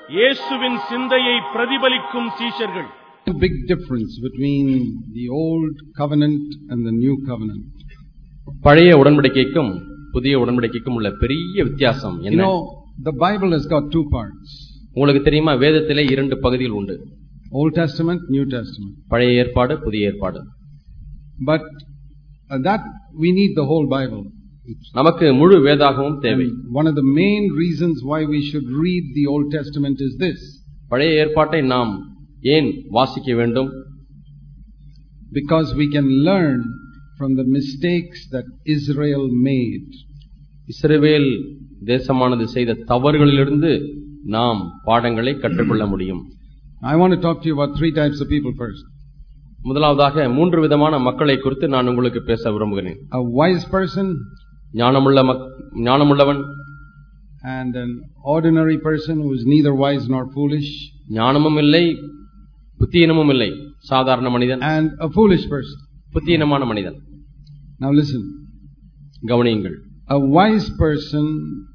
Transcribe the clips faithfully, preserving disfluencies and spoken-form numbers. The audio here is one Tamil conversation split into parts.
இயேசுவின் சிந்தையை பிரதிபலிக்கும் சீஷர்கள். Big difference between the old covenant and the new covenant. பழைய உடன்படிக்கைக்கும் புதிய உடன்படிக்கைக்கும் உள்ள பெரிய வித்தியாசம் என்ன? You know, the Bible has got two parts. உங்களுக்கு தெரியுமா, வேதத்திலே இரண்டு பகுதிகள் உண்டு. Old Testament, New Testament. பழைய ஏற்பாடு, புதிய ஏற்பாடு. But uh, that we need the whole Bible. நமக்கு முழு வேதாகமும் தேவை. And one of the main reasons why we should read the Old Testament is this. பழைய ஏற்பாட்டை நாம் ஏன் வாசிக்க வேண்டும்? Because we can learn from the mistakes that Israel made. இஸ்ரவேல் தேசமானது செய்த தவறுகளிலிருந்து நாம் பாடங்களை கற்றுக்கொள்ள முடியும். I want to talk to you about three types of people first. முதலாவதாக மூன்று விதமான மக்களை குறித்து நான் உங்களுக்கு பேச விரும்புகிறேன். A wise person, ஞானமுள்ள ஞானமுள்ளவன், and an ordinary person who is neither wise nor foolish. ஞானமும் இல்லை, புத்தியினமும் இல்லை, சாதாரண மனிதன். And a foolish person. புத்தியினமான மனிதன். Now listen. கவனியுங்கள். A wise person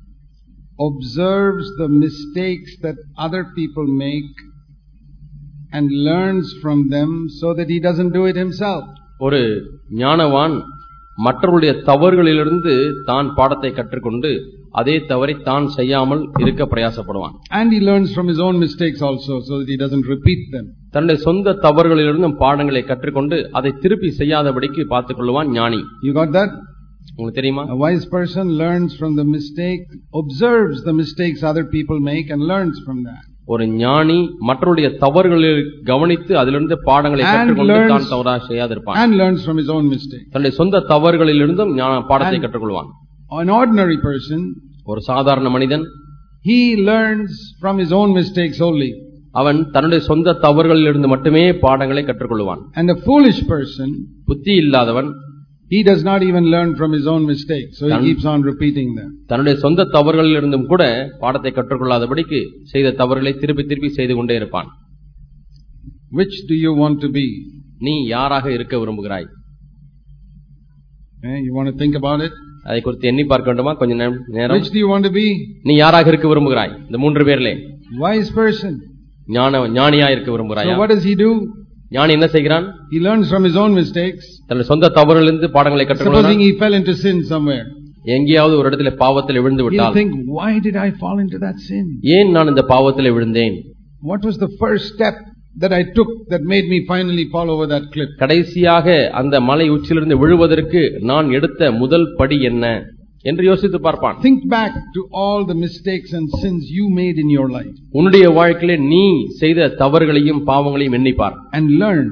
observes the mistakes that other people make and learns from them so that he doesn't do it himself. ஒரு ஞானவான் மற்றவருடைய தவறுகளிலிருந்து தான் பாடத்தை கற்றுக்கொண்டு அதே தவறை தான் செய்யாமல் இருக்க பிரயாசப்படுவான். And he learns from his own mistakes also so that he doesn't repeat them. தன்னுடைய சொந்த தவறுகளிலிருந்து பாடங்களை கற்றுக்கொண்டு அதை திருப்பி செய்யாதபடிக்கு பார்த்துக் கொள்வான் ஞானி. You got that? உங்களுக்கு தெரியுமா? A wise person learns from the mistake, observes the mistakes other people make and learns from that. ஒரு ஞானி மற்றவருடைய தவறுகளை கவனித்து அதிலிருந்து பாடங்களை கற்றுக்கொண்டு தான் தவறாக செய்யாதிருப்பான். And learns from his own mistakes. தன்னுடைய சொந்த தவறுகளிலிருந்தும் பாடத்தை கற்றுக்கொள்வான். An ordinary person, ஒரு சாதாரண மனிதன், he learns from his own mistakes only. அவன் தன்னுடைய சொந்த தவறுகளிலிருந்து மட்டுமே பாடங்களை கற்றுக்கொள்வான். And a foolish person, புத்தி இல்லாதவன், he does not even learn from his own mistakes, so he keeps on repeating them. தன்னுடைய சொந்த தவறுகளிலிருந்தும் கூட பாடத்தை கற்றுக்கொள்ளாதபடிக்கு செய்த தவறுகளை திருப்பி திருப்பி செய்து கொண்டே இருப்பான். Which do you want to be? நீ யாராக இருக்க விரும்புகிறாய்? Eh, you want to think about it? அதை குறித்து எண்ணி பார்க்க வேண்டுமா? கொஞ்ச நேரம். Which do you want to be? நீ யாராக இருக்க விரும்புகிறாய்? இந்த மூன்று பேர்ல Wise person. ஞான ஞானியா இருக்க விரும்புகிறாயா? So what does he do? ஞானி என்ன செய்கிறான்? He learns from his own mistakes. தன்னுடைய சொந்த தவறுகளிலிருந்து பாடங்களை கற்றுக்கொள்கிறான். Supposing he fell into sin somewhere. எங்கேயாவது ஒரு இடத்துல பாவத்தில் விழுந்து விட்டால், he'll think, why did I fall into that sin? ஏன் நான் இந்த பாவத்தில் விழுந்தேன்? What was the first step that I took that made me finally fall over that cliff? கடைசியாக அந்த மலை உச்சியிலிருந்து விழுவதற்கு நான் எடுத்த முதல் படி என்ன என்று யோசித்து பார்ப்பான். Think back to all the mistakes and sins you made in your life. உன்னுடைய வாழ்க்கையிலே நீ செய்த தவறுகளையும் பாவங்களையும் எண்ணிப்பார். And learn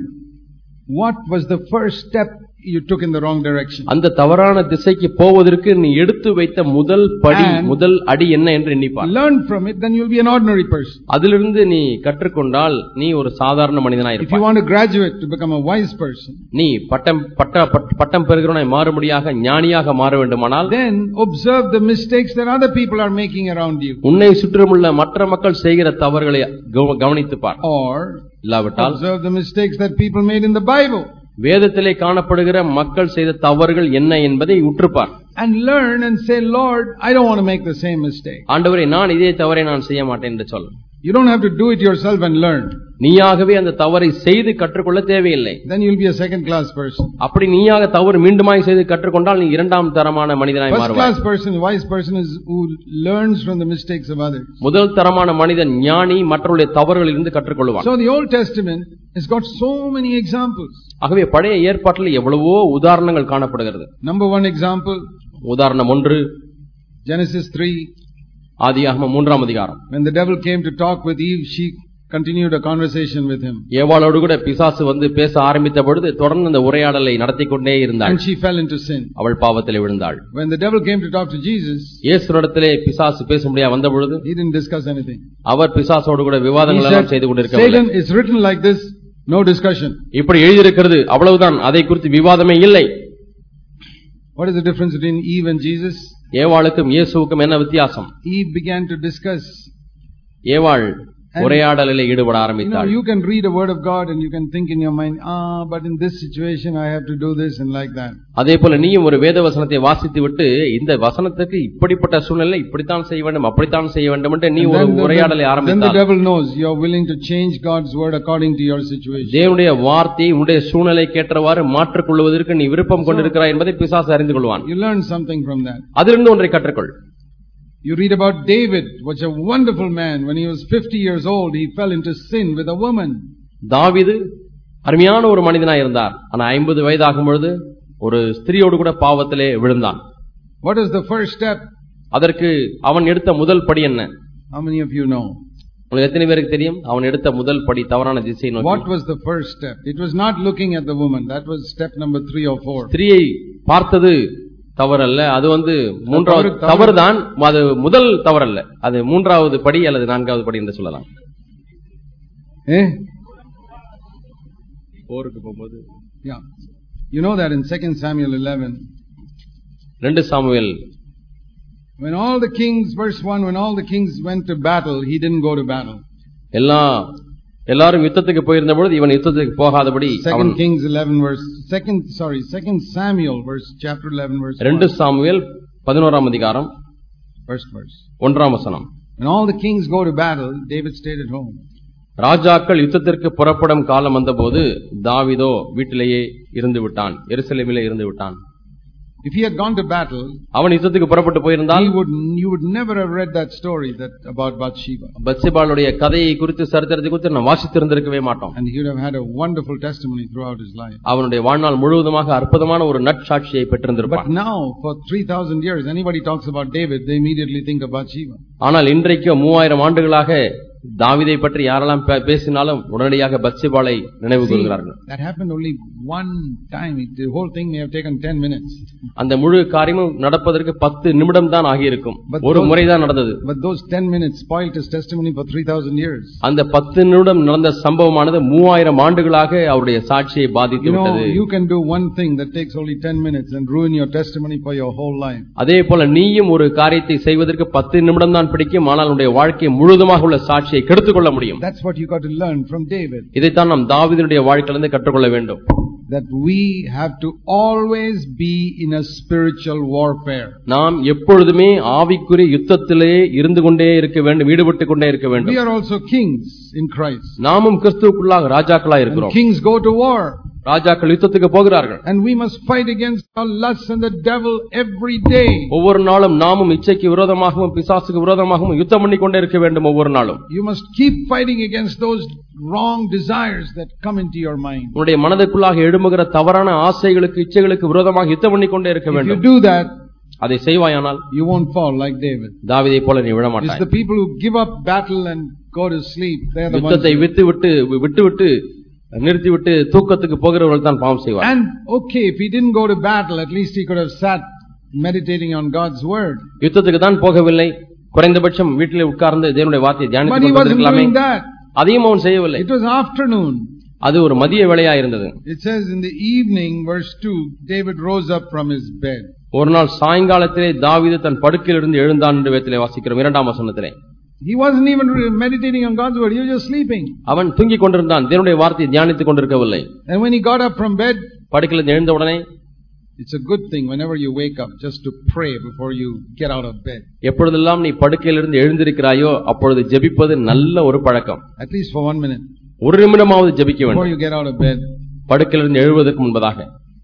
what was the first step you took in the wrong direction. அந்த தவறான திசைக்கு போவதற்கு நீ எடுத்து வைத்த முதல் படி, முதல் அடி என்ன என்று எண்ணிப்பார். Learn from it, then you will be an ordinary person. அதிலிருந்து நீ கற்றுக்கொண்டால் நீ ஒரு சாதாரண மனிதனாய் இருப்பாய். If you want to graduate to become a wise person, நீ பட்டம் பட்ட பட்டம் பெறுகிறவனாய் மாறும்படியாக ஞானியாக மாற வேண்டுமானால், then observe the mistakes that other people are making around you. உன்னை சுற்றியுள்ள மற்ற மக்கள் செய்கிற தவறுகளை கவனித்து பார். Or இல்லாவிட்டால் observe the mistakes that people made in the Bible. வேதத்திலே காணப்படுகிற மக்கள் செய்த தவறுகள் என்ன என்பதை உற்றுப்பார். And learn and say, Lord, I don't want to make the same mistake. ஆண்டவரே, நான் இதே தவறை நான் செய்ய மாட்டேன் என்று சொல். You don't have to do it yourself and learn. நீயாகவே அந்த தவறை செய்து கற்றுக்கொள்ள தேவையில்லை. Then you will be a second class person. அப்படி நீயாக தவறு மீண்டுமாய் செய்து கற்றுக்கொண்டால் நீ இரண்டாம் தரமான மனிதனாய் மாறுவாய். First class person, wise person is who learns from the mistakes of others. முதல் தரமான மனிதன் ஞானி, மற்றவருடைய தவறுகளிலிருந்து கற்றுக்கொள்வான். So the Old Testament has got so many examples. ஆகவே பழைய ஏற்பாட்டில் எவ்வளவோ உதாரணங்கள் காணப்படுகிறது. Number one example, உதாரணம் ஒன்று, Genesis three. ஆதியாகமம் மூன்றாம் அதிகாரம். When the devil came to talk with Eve, she continued a conversation with him. ஏவாளோடு கூட பிசாசு வந்து பேச ஆரம்பித்த பொழுது தொடர்ந்து அந்த உரையாடலை நடத்திக் கொண்டே இருந்தாள். And she fell into sin. அவள் பாவத்தில் விழுந்தாள். When the devil came to talk to Jesus, இயேசுவிடத்திலே பிசாசு பேச முடியா வந்த பொழுது, he didn't discuss anything. அவர் பிசாசோடு கூட விவாதங்கள் எல்லாம் செய்து கொண்டிருக்கவில்லை. Satan, it's written like this, no discussion. இப்படி எழுதியிருக்கிறது, அவ்வளவுதான், அதை குறித்து விவாதமே இல்லை. What is the difference between Eve and Jesus? ஏவாளுக்கும் இயேசுவுக்கும் என்ன வித்தியாசம்? Eve began to discuss. ஏவாள் உரையாடலில் ஈடுபட You know, ஆரம்பித்தாள். you can read a word of God and you can think in your mind, ah, but in this situation I have to do this and like that. அதே போல நீயும் ஒரு வேத வசனத்தை வாசித்து விட்டு இந்த வசனத்துக்கு இப்படிப்பட்ட சூழ்நிலை இப்படித்தான் செய்ய வேண்டும் அப்படித்தான் செய்ய வேண்டும் என்று நீ And ஒரு then the- உரையாடலை then the ஆரம்பித்தால் devil knows you are willing to change God's word according to your situation. தேவனுடைய வார்த்தையை உன்னுடைய சூழ்நிலைக்கு ஏற்றவாறு மாற்றிக் கொள்வதற்கு நீ விருப்பம் கொண்டிருக்கிறாய் என்பதை பிசாசு அறிந்து கொள்வான். You learn something from that. அதிலிருந்து ஒன்றை கற்றுக்கொள். You read about David, was a wonderful man. When he was fifty years old, he fell into sin with a woman. தாவீது அருமையான ஒரு மனிதனாய் இருந்தார். ஆனா ஐம்பது வயதாகும் பொழுது ஒரு ஸ்திரியோடு கூட பாவத்திலே விழுந்தான். What is the first step? அதற்கு அவன் எடுத்த முதல் படி என்ன? How many of you know? உங்களுக்கு எத்தனை பேருக்கு தெரியும்? அவன் எடுத்த முதல் படி தவறான திசையை What நோக்கி. was the first step? It was not looking at the woman. That was step number three or four. ஸ்திரியை பார்த்தது தவறல்ல, அது வந்து மூன்றாவது தவறு- தவறுதான். அது முதல் தவறல்ல, அது மூன்றாவது படி அல்லது நான்காவது படி என்று சொல்லலாம். Eh? போருக்கு போகும்போது Yeah. You know that in Second Samuel eleven, ரெண்டு Samuel when all the kings, verse one, when all the kings went to battle, he didn't go to battle. எல்லா எல்லாரும் யுத்தத்துக்கு போயிருந்த பொழுது இவன் யுத்தத்துக்கு போகாதபடி அவன் Second Kings eleven verse, second, sorry, Second Samuel verse, chapter eleven verse ரெண்டு one, சாமுவேல் பதினோராம் அதிகாரம் first verse. ஒன்றாம் வசனம். When all the kings go to battle, David stayed at home. ராஜாக்கள் யுத்தத்திற்கு புறப்படும் காலம் வந்தபோது தாவீதோ வீட்டிலேயே இருந்து விட்டான், எருசலேமிலே இருந்து விட்டான். If he had gone to battle, அவன் யுத்தத்துக்கு புறப்பட்டு போயிருந்தால் he would, you would never have read that story that about Bathsheba. பத்சேபாளுடைய கதையை குறித்து சரித்திரத்தை குறித்து நான் வாசித்திருந்திருக்கவே மாட்டோம். And he would have had a wonderful testimony throughout his life. அவனுடைய வாழ்நாள் முழுவதுமாக அற்புதமான ஒரு நற்சாட்சியை But பெற்றிருந்திருப்பான். now, for three thousand years, anybody talks about David, they immediately think of Bathsheba. ஆனால் இன்றைக்கு மூவாயிரம் ஆண்டுகளாக தாவீதை பற்றி யாரெல்லாம் பே- பேசினாலும் உடனடியாக பத்சேபாளை நினைவு See, கூறுகிறார்கள். that happened only one time. It, the whole thing may have taken ten minutes. அந்த முழு காரியமும் நடப்பதற்கு பத்து நிமிடம் தான் ஆகியிருக்கும். But ஒரு those- முறைதான் நடந்தது. But those ten minutes spoiled his testimony for three thousand years. அந்த பத்து நிமிடம் நடந்த சம்பவமானது மூவாயிரம் ஆண்டுகளாக அவருடைய சாட்சியை பாதித்து You know, விட்டது. you can do one thing that takes only ten minutes and ruin your testimony for your whole life. அதே போல நீயும் ஒரு காரியத்தை செய்வதற்கு பத்து நிமிடம் தான் பிடிக்கும், ஆனால் உன்னுடைய வாழ்க்கை முழுவதுமாக உள்ள சாட்சியை கெடுத்துக் கொள்ள முடியும். That's what you got to learn from David. இதைத்தான் நாம் தாவீதுடைய வாழ்க்கையிலிருந்து கற்றுக்கொள்ள வேண்டும். That we have to always be in a spiritual warfare. நாம் எப்பொழுதுமே ஆவிக்குரிய யுத்தத்திலே இருந்து கொண்டே இருக்க வேண்டும், ஈடுபட்டுக் கொண்டே இருக்க We வேண்டும். are also kings in Christ. நாமும் கிறிஸ்துவுக்குள்ளாக ராஜாக்களாய் And இருக்கிறோம். kings go to war. ராஜாக்கள் யுத்தத்துக்கு போகிறார்கள். And we must fight against our lusts and the devil every day. ஒவ்வொரு நாளும் நாமும் இச்சைக்கு விரோதமாகவும் பிசாசுக்கு விரோதமாகவும் யுத்தம் பண்ணி கொண்டே இருக்க வேண்டும். ஒவ்வொரு நாளும் You must keep fighting against those wrong desires that come into your mind. உன்னுடைய மனதுக்குள்ளாக எழும்புகிற தவறான ஆசைகளுக்கு இச்சைகளுக்கு விரோதமாக யுத்தம் பண்ணி கொண்டே இருக்க If you வேண்டும். do that, அதை செய்வாயானால் you won't fall like David. தாவீதை போல நீ விழ It's மாட்டாய். the people who give up battle and go to sleep. They're the ones. யுத்தத்தை விட்டு விட்டு விட்டு விட்டு நிறுத்தி விட்டு தூக்கத்துக்கு போகிறவர்கள் தான் பாவம் செய்வார். And okay, if he didn't go to battle, at least he could have sat meditating on God's word. யுத்தத்துக்கு தான் போகவில்லை, குறைந்தபட்சம் வீட்டிலே உட்கார்ந்து தேவனுடைய வார்த்தையை But தியானித்துக் he wasn't கொண்டிருக்கலாமே. doing that. அதையும் அவன் செய்யவில்லை. It was afternoon. அது ஒரு மதிய வேளையா இருந்தது. It says in the evening, verse two, David rose up from his bed. ஒரு நாள் சாயங்காலத்திலே தாவீது தன் படுக்கையிலிருந்து எழுந்தான் என்று வேதத்திலே வாசிக்கிறோம். இரண்டாம் வசனத்திலே He wasn't even re- meditating on God's word. He was just sleeping. அவன் தூங்கிக் கொண்டிருந்தான், தேவனுடைய வார்த்தையை தியானித்துக் கொண்டிருக்கவில்லை. And when he got up from bed, படுக்கையிலிருந்து எழுந்த உடனே it's a good thing whenever you wake up just to pray before you get out of bed. எப்பொழுதெல்லாம் நீ படுக்கையிலிருந்து எழுந்திருக்கிறாயோ அப்பொழுது ஜெபிப்பது நல்ல ஒரு பழக்கம். At least for one minute ஒரு நிமிடமாவது ஜெபிக்க before வேண்டும் you get out of bed. படுக்கையிலிருந்து எழுவதற்கு முன்பதாக.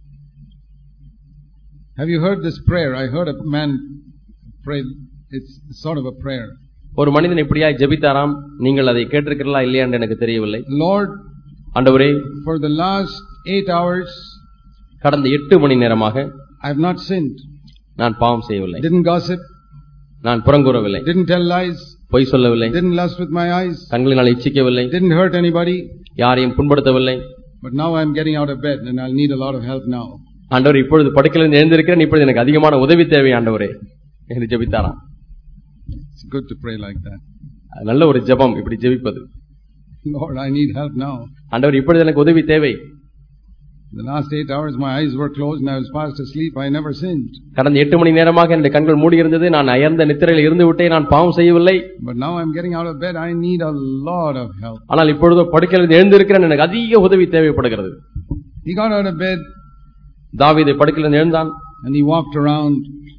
Have you heard this prayer? I heard a man pray. It's sort of a prayer. ஒரு மனிதன் இப்படியாய் ஜெபித்தாராம். நீங்கள் அதை கேட்டிருக்கிறீர்களா இல்லையா என்று எனக்கு தெரியவில்லை. Lord, ஆண்டவரே, for the last eight hours, கடந்த எட்டு மணி நேரமாக I have not sinned. நான் பாவம் செய்யவில்லை, Didn't gossip. நான் புறங்கூறவில்லை, Didn't tell lies. பொய் சொல்லவில்லை, Didn't lust with my eyes. கண்களினால் இச்சிக்கவில்லை, Didn't hurt anybody. யாரையும் புண்படுத்தவில்லை. But now I'm getting out of bed and I'll need a lot of help now. ஆண்டவர், இப்பொழுது படுக்கையிலிருந்து எழுந்திருக்கிறேன், இப்பொழுது எனக்கு அதிகமான உதவி தேவை ஆண்டவரே என்று ஜெபித்தாராம். It's good to pray like that. நல்ல ஒரு ஜெபம் இப்படி ஜெபிப்பது. Lord, I need help now. ஆண்டவர், இப்பொழுது எனக்கு உதவி தேவை. The last eight hours my eyes were closed and I was fast asleep. I never sinned. கடந்த எட்டு மணி நேரமாக என்னுடைய கண்கள் மூடி இருந்தது. நான் அயர்ந்த நித்திரையில் இருந்து விட்டேன். நான் பாவம் செய்யவில்லை. But now I'm getting out of bed. I need a lot of help. ஆனால் இப்பொழுது படுக்கையிலிருந்து எழுந்திருக்கிறேன். எனக்கு அதிக உதவி தேவைப்படுகிறது. He got out of bed. தாவீது படுக்கையிலிருந்து எழுந்தான். And he walked around.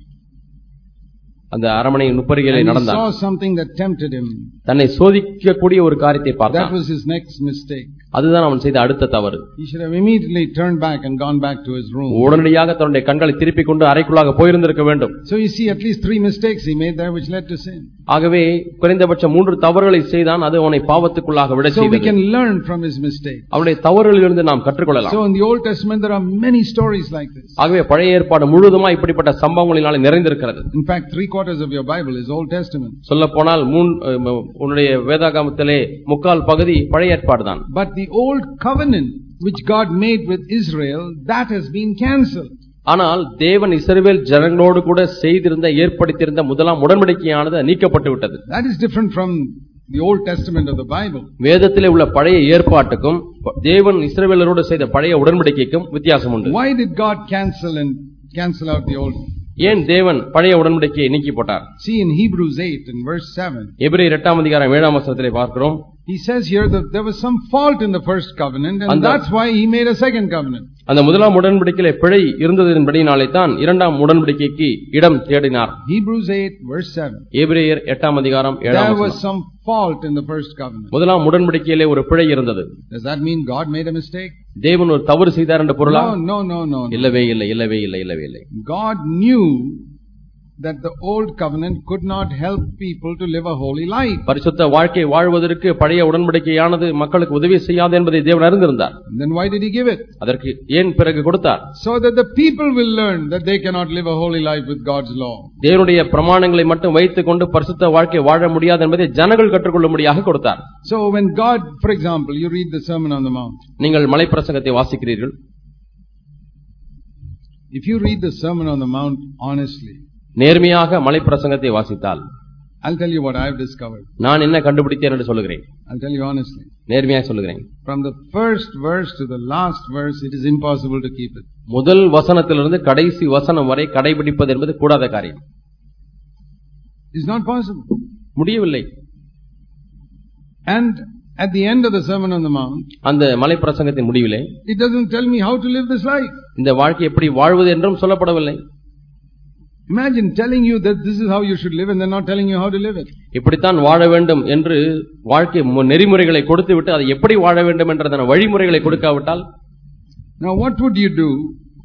அந்த அரமனை நுப்பரிகளை நடந்தான். He saw something that tempted him. தன்னை சோதிக்கக்கூடிய ஒரு காரியத்தை பார்த்தான். That was his next mistake. அதுதான் அவன் செய்த அடுத்த தவறு. He should have immediately turned back and gone back to his room. உடனடியாக தன்னுடைய கண்களை திருப்பிக் கொண்டு அறைக்குள்ளாக போயிருந்திருக்க வேண்டும். So you see at least three mistakes he made there which led to sin. ஆகவே குறைந்தபட்சம் மூன்று தவறுகளை செய்தான். அது அவனை பாவத்துக்குள்ளாக விட செய்தது. So we can learn from his mistakes. அவனுடைய தவறுகளிலிருந்து நாம் கற்றுக்கொள்ளலாம். So in the Old Testament there are many stories like this. ஆகவே பழைய ஏற்பாடு முழுவதுமாக இப்படிப்பட்ட சம்பவங்களினாலே நிறைந்திருக்கிறது. In fact three quarters of your Bible is Old Testament. சொல்லப்போனால் உன்னுடைய வேதாகமத்திலே முக்கால் பகுதி பழைய ஏற்பாடுதான். But the old covenant which God made with Israel, that has been cancelled. ஆனால் தேவன் இஸ்ரவேல் ஜனங்களோடு கூட செய்திருந்த ஏற்படுத்தியிருந்த முதலாம் உடன்படிக்கையானது நீக்கப்பட்டு விட்டது. That is different from the Old Testament of the Bible. வேதத்திலே உள்ள பழைய ஏற்பாட்டுக்கும் தேவன் இஸ்ரவேலரோடு செய்த பழைய உடன்படிக்கைக்கும் வித்தியாசம் உண்டு. Why did God cancel and cancel out the old? ஏன் தேவன் பழைய உடன்படிக்கையை நீக்கி போட்டார்? See in Hebrews eight and verse seven. எபிரேயர் எட்டாம் அதிகாரம் ஏழாம் வசனத்திலே பார்க்கிறோம். He says here that there was some fault in the first covenant and that's why he made a second covenant. அந்த முதலாம் உடன்படிக்கையிலே பிழை இருந்ததின்படியினாலே தான் இரண்டாம் உடன்படிக்கைக்கு இடம் தேடினார். Hebrews eight verse seven. எபிரேயர் எட்டாம் அதிகாரம் ஏழாம் வசனம். There was some fault in the first covenant. முதலாம் உடன்படிக்கையிலே ஒரு பிழை இருந்தது. Does that mean God made a mistake? தேவன் ஒரு தவறு செய்தார் என்ற பொருளா? No no no no. இல்லவே இல்லை இல்லவே இல்லை இல்லவே இல்லை. God knew that the old covenant could not help people to live a holy life. பரிசுத்த வாழ்க்கை வாழ்வதற்கு பழைய உடன்படிக்கையானது மக்களுக்கு உதவி செய்யாது என்பதை தேவன் அறிந்திருந்தார். Then why did he give it? அதற்கு ஏன் பிறகு கொடுத்தார்? So that the people will learn that they cannot live a holy life with God's law. தேவனுடைய பிரமாணங்களை மட்டும் வைத்துக் கொண்டு பரிசுத்த வாழ்க்கை வாழ முடியாது என்பதை ஜனங்கள் கற்றுக்கொள்ளும்படியாக கொடுத்தார். So when God, for example, you read the Sermon on the Mount. நீங்கள் மலை பிரசங்கத்தை வாசிக்கிறீர்கள். If you read the Sermon on the Mount honestly, நேர்மையாக மலை பிரசங்கத்தை வாசித்தால், I'll tell you what I have discovered. நான் என்ன கண்டுபிடித்தேன் என்று சொல்லுகிறேன். I'll tell you honestly. நேர்மையாக சொல்லுகிறேன். From the first verse to the last verse, it is impossible to keep it. முதல் வசனத்திலிருந்து கடைசி வசனம் வரை கடைபிடிப்பது என்பது கூடாத காரியம். It's not possible. முடியவில்லை. And at the end of the Sermon on the Mount, அந்த மலை பிரசங்கத்தின் முடிவிலே, it doesn't tell me how to live this life. இந்த வாழ்க்கை எப்படி வாழ்வது என்றும் சொல்லப்படவில்லை. Imagine telling you that this is how you should live and then not telling you how to live it. இப்படித்தான் வாழ வேண்டும் என்று வாழ்க்கை நெறிமுறைகளை கொடுத்துவிட்டு அதை எப்படி வாழ வேண்டும் என்றதான வழிமுறைகளை கொடுக்காவிட்டால், now what would you do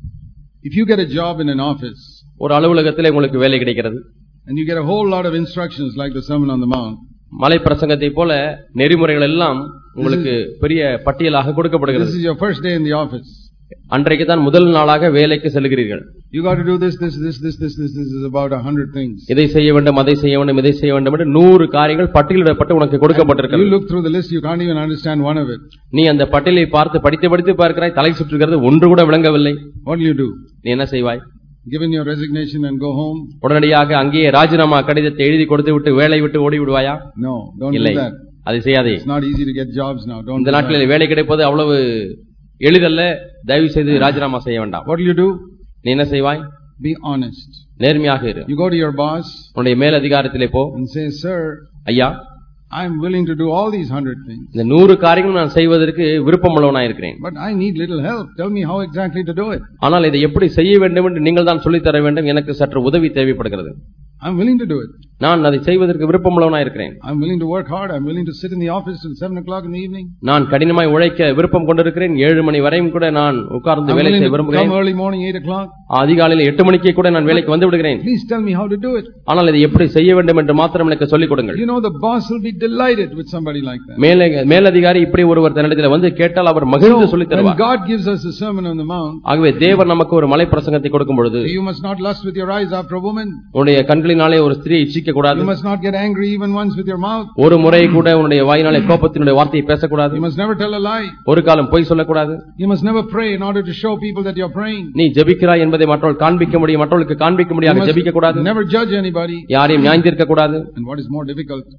if you get a job in an office? ஒரு அலுவலகத்திலே உங்களுக்கு வேலை கிடைக்கிறது. And you get a whole lot of instructions like the Sermon on the Mount. மலை பிரசங்கத்தை போல நெறிமுறைகள் எல்லாம் உங்களுக்கு பெரிய பட்டியலாக கொடுக்கப்படுகிறது. This is your first day in the office. அன்றைக்கு தான் முதல் நாளாக வேலைக்கு செல்கிறீர்கள். You got to do this this this this this this, this is about a hundred things. இதை செய்ய வேண்டும், அதை செய்ய வேண்டும், இதை செய்ய வேண்டும் என்று நூறு காரியங்கள் பட்டியலிடப்பட்டு உனக்கு கொடுக்கப்பட்டிருக்கிறது. You look through the list, you can't even understand one of it. நீ அந்த பட்டியலை பார்த்து படித்து படித்து பார்க்கிறாய், தலை சுற்றுகிறது, ஒன்று கூட விளங்கவில்லை. What will you do? நீ என்ன செய்வாய்? Given your resignation and go home? உடனடியாக அங்கேயே ராஜினாமா கடிதத்தை எழுதி கொடுத்து விட்டு வேலை விட்டு ஓடி விடுவாயா? No, don't do that. அதை செய்யாதே. It's not easy to get jobs now. Don't. இந்த நாட்டில் வேலை கிடைப்பது அவ்வளவு எளிதல்ல. தயவு செய்து ராஜினாமா செய்ய வேண்டாம். What will you do? நீ என்ன செய்வாய்? Be honest. நேர்மையாக இரு. You go to your boss. உன்னுடைய மேல் அதிகாரத்திலே போ. And say, sir, ஐயா, I am willing to do all these hundred things. இந்த நூறு காரியங்கள் நான் செய்வதற்கு விருப்பமுள்ளவனாய் இருக்கிறேன். But I need little help. Tell me how exactly to do it. ஆனால் இதை எப்படி செய்ய வேண்டும் என்று நீங்கள் தான் சொல்லித் தர வேண்டும். எனக்கு சற்று உதவி தேவைப்படுகிறது. I'm willing to do it. நான் அதை செய்வதற்கு விருப்பமுள்ளவனாய் இருக்கிறேன். I'm willing to work hard. I'm willing to sit in the office till seven o'clock in the evening. நான் கடினமாய் உழைக்க விருப்பம் கொண்டிருக்கிறேன். ஏழு மணி வரையும் கூட நான் உட்கார்ந்து வேலை செய்ய விரும்புகிறேன். Come early morning eight o'clock. அதிகாலையில் எட்டு மணிக்கே கூட நான் வேலைக்கு வந்து விடுகிறேன். Please tell me how to do it. ஆனால் இதை எப்படி செய்ய வேண்டும் என்று மாத்திரம் எனக்கு சொல்லிக் கொடுங்கள். You know the boss will be delighted with somebody like that. மேலே மேலதிகாரி இப்படி ஒருவர் தன்னிடத்தில் வந்து கேட்டால் அவர் மகிழ்ந்து சொல்லித் தருவார். When God gives us a sermon on the mount, ஆகவே தேவன் நமக்கு ஒரு மலை பிரசங்கத்தை கொடுக்கும் பொழுது, you must not lust with your eyes after a woman. உன்னுடைய கண்களினாலே ஒரு ஸ்திரியை இச்சிக்க கூடாது. You must not get angry even once with your mouth. ஒரு முறை கூட உன்னுடைய வாயினாலே கோபத்தினுடைய வார்த்தையை பேசக்கூடாது. You must never tell a lie. ஒரு காலம் பொய் சொல்லக்கூடாது. You must never pray in order to show people that you are praying. நீ ஜெபிக்கிறாய் என்பதை மற்றவர்கள் காண்பிக்க முடியும், மற்றவர்களுக்கு காண்பிக்க முடியாது. ஜெபிக்க கூடாது. Never judge anybody. யாரையும் நியாயம் தீர்க்க கூடாது. And what is more difficult?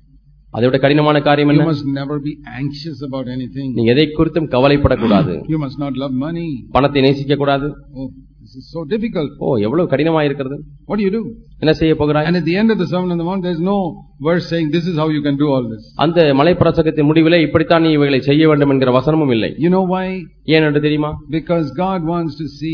அதை விட கடினமான காரியம் You என்ன? must never be anxious about anything. நீ எதை குறித்தும் கவலைப்படக்கூடாது. You must not love money. பணத்தை நேசிக்க கூடாது. Oh, this is so difficult. ஓ எவ்வளவு கடினமா இருக்கிறது. What do you do? என்ன செய்ய போகிறாய்? And at the end of the Sermon on the Mount, there is no verse saying this is how you can do all this. அந்த மலை பிரசங்கத்தின் முடிவிலே இப்படித்தான் நீ இவைகளை செய்ய வேண்டும் என்கிற வசனமும் இல்லை. You know why? ஏன் என்று தெரியுமா? Because God wants to see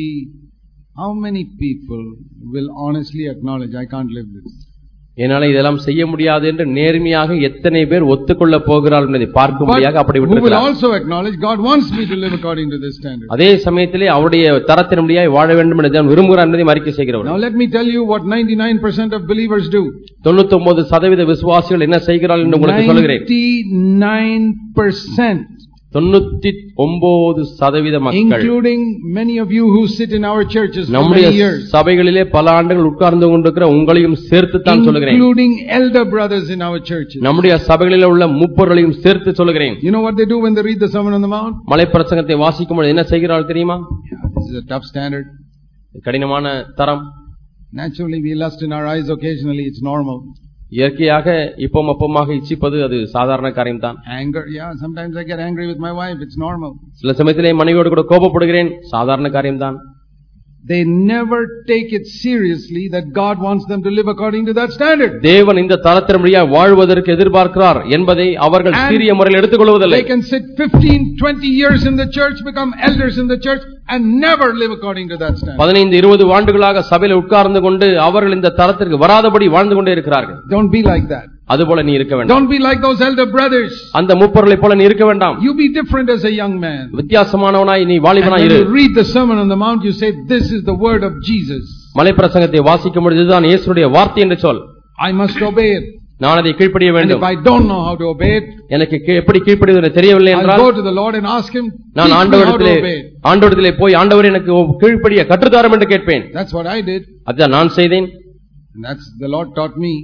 how many people will honestly acknowledge I can't live this. என்னால இதெல்லாம் செய்ய முடியாது என்று நேர்மையாக எத்தனை பேர் ஒத்துக்கொள்ள போகிறார்கள் என்பதை பார்க்கும்படியாக அப்படி Who will விட்டிருக்கிறார். also acknowledge God wants me to live according to this standard. அதே சமயத்திலே அவருடைய தரத்தின்படியாய் வாழ வேண்டும் என்று தேவன் விரும்புகிறார் என்பதை அறிக்கை செய்கிறவர். Now let me tell you what ninety-nine percent of believers do. தொண்ணூத்தி ஒன்பது சதவீத விசுவாசிகள் என்ன செய்கிறார்கள் என்று உங்களுக்கு சொல்கிறேன். ninety-nine percent தொண்ணூத்தி ஒன்பது சதவீத மக்கள், including many of you who sit in our churches for நம்முடைய many years, சபைகளிலே பல ஆண்டுகள் உட்கார்ந்து கொண்டிருக்கிற உங்களையும் சேர்த்து தான் சொல்கிறேன். including elder brothers in our churches. நம்முடைய சபைகளிலே உள்ள மூப்பர்களையும் சேர்த்து சொல்கிறேன். You know what they do when they read the Sermon on the Mount? மலை பிரசங்கத்தை வாசிக்கும் பொழுது என்ன செய்கிறார்கள் தெரியுமா? Yeah, this is a tough standard. கடினமான தரம். Naturally we lust in our eyes occasionally, it's normal. இயற்கையாக இப்பம் அப்பமாக இச்சிப்பது அது சாதாரண காரியம்தான். Anger, yeah, sometimes I get angry with my wife, it's normal. சில சமயத்திலே மனைவியோடு கூட கோபப்படுகிறேன், சாதாரண காரியம்தான். They never take it seriously that God wants them to live according to that standard. தேவன் இந்த தரத்தின்படியாய் வாழ்வதற்கு எதிர்பார்க்கிறார் என்பதை அவர்கள் சீரிய முறையில் எடுத்துக்கொள்வதில்லை. They can sit fifteen twenty years in the church, become elders in the church and never live according to that standard. பதினைந்து இருபது ஆண்டுகளாக சபையில் உட்கார்ந்து கொண்டு அவர்கள் இந்த தரத்திற்கு வராதபடி வாழ்ந்து கொண்டே இருக்கிறார்கள். Don't be like that. அதுபோல நீ இருக்க வேண்டாம். Don't be like those elder brothers. அந்த மூப்பர்களைப் போல நீ இருக்க வேண்டாம். You be different as a young man. வித்தியாசமானவனாய் நீ வாலிபனாய் And இரு. when you read the Sermon on the Mount, you say this is the word of Jesus. மலை பிரசங்கத்தை வாசிக்கும் பொழுது இதுதான் இயேசுவுடைய வார்த்தை என்று சொல். I must obey it. நான் அதை கீழ்ப்படிய And வேண்டும். if I don't know how to obey it, எனக்கு கீ- எப்படி கீழ்ப்படிவது தெரியவில்லை I'll என்றால் go to the Lord and ask him, நான் teach me how to ஆண்டவரிடத்திலே obey it. ஆண்டவரிடத்திலே போய் ஆண்டவரே எனக்கு கீழ்ப்படிய கற்றுத்தாரும் என்று கேட்பேன். That's what I did. அதுதான் நான் செய்தேன். And that's the Lord taught me.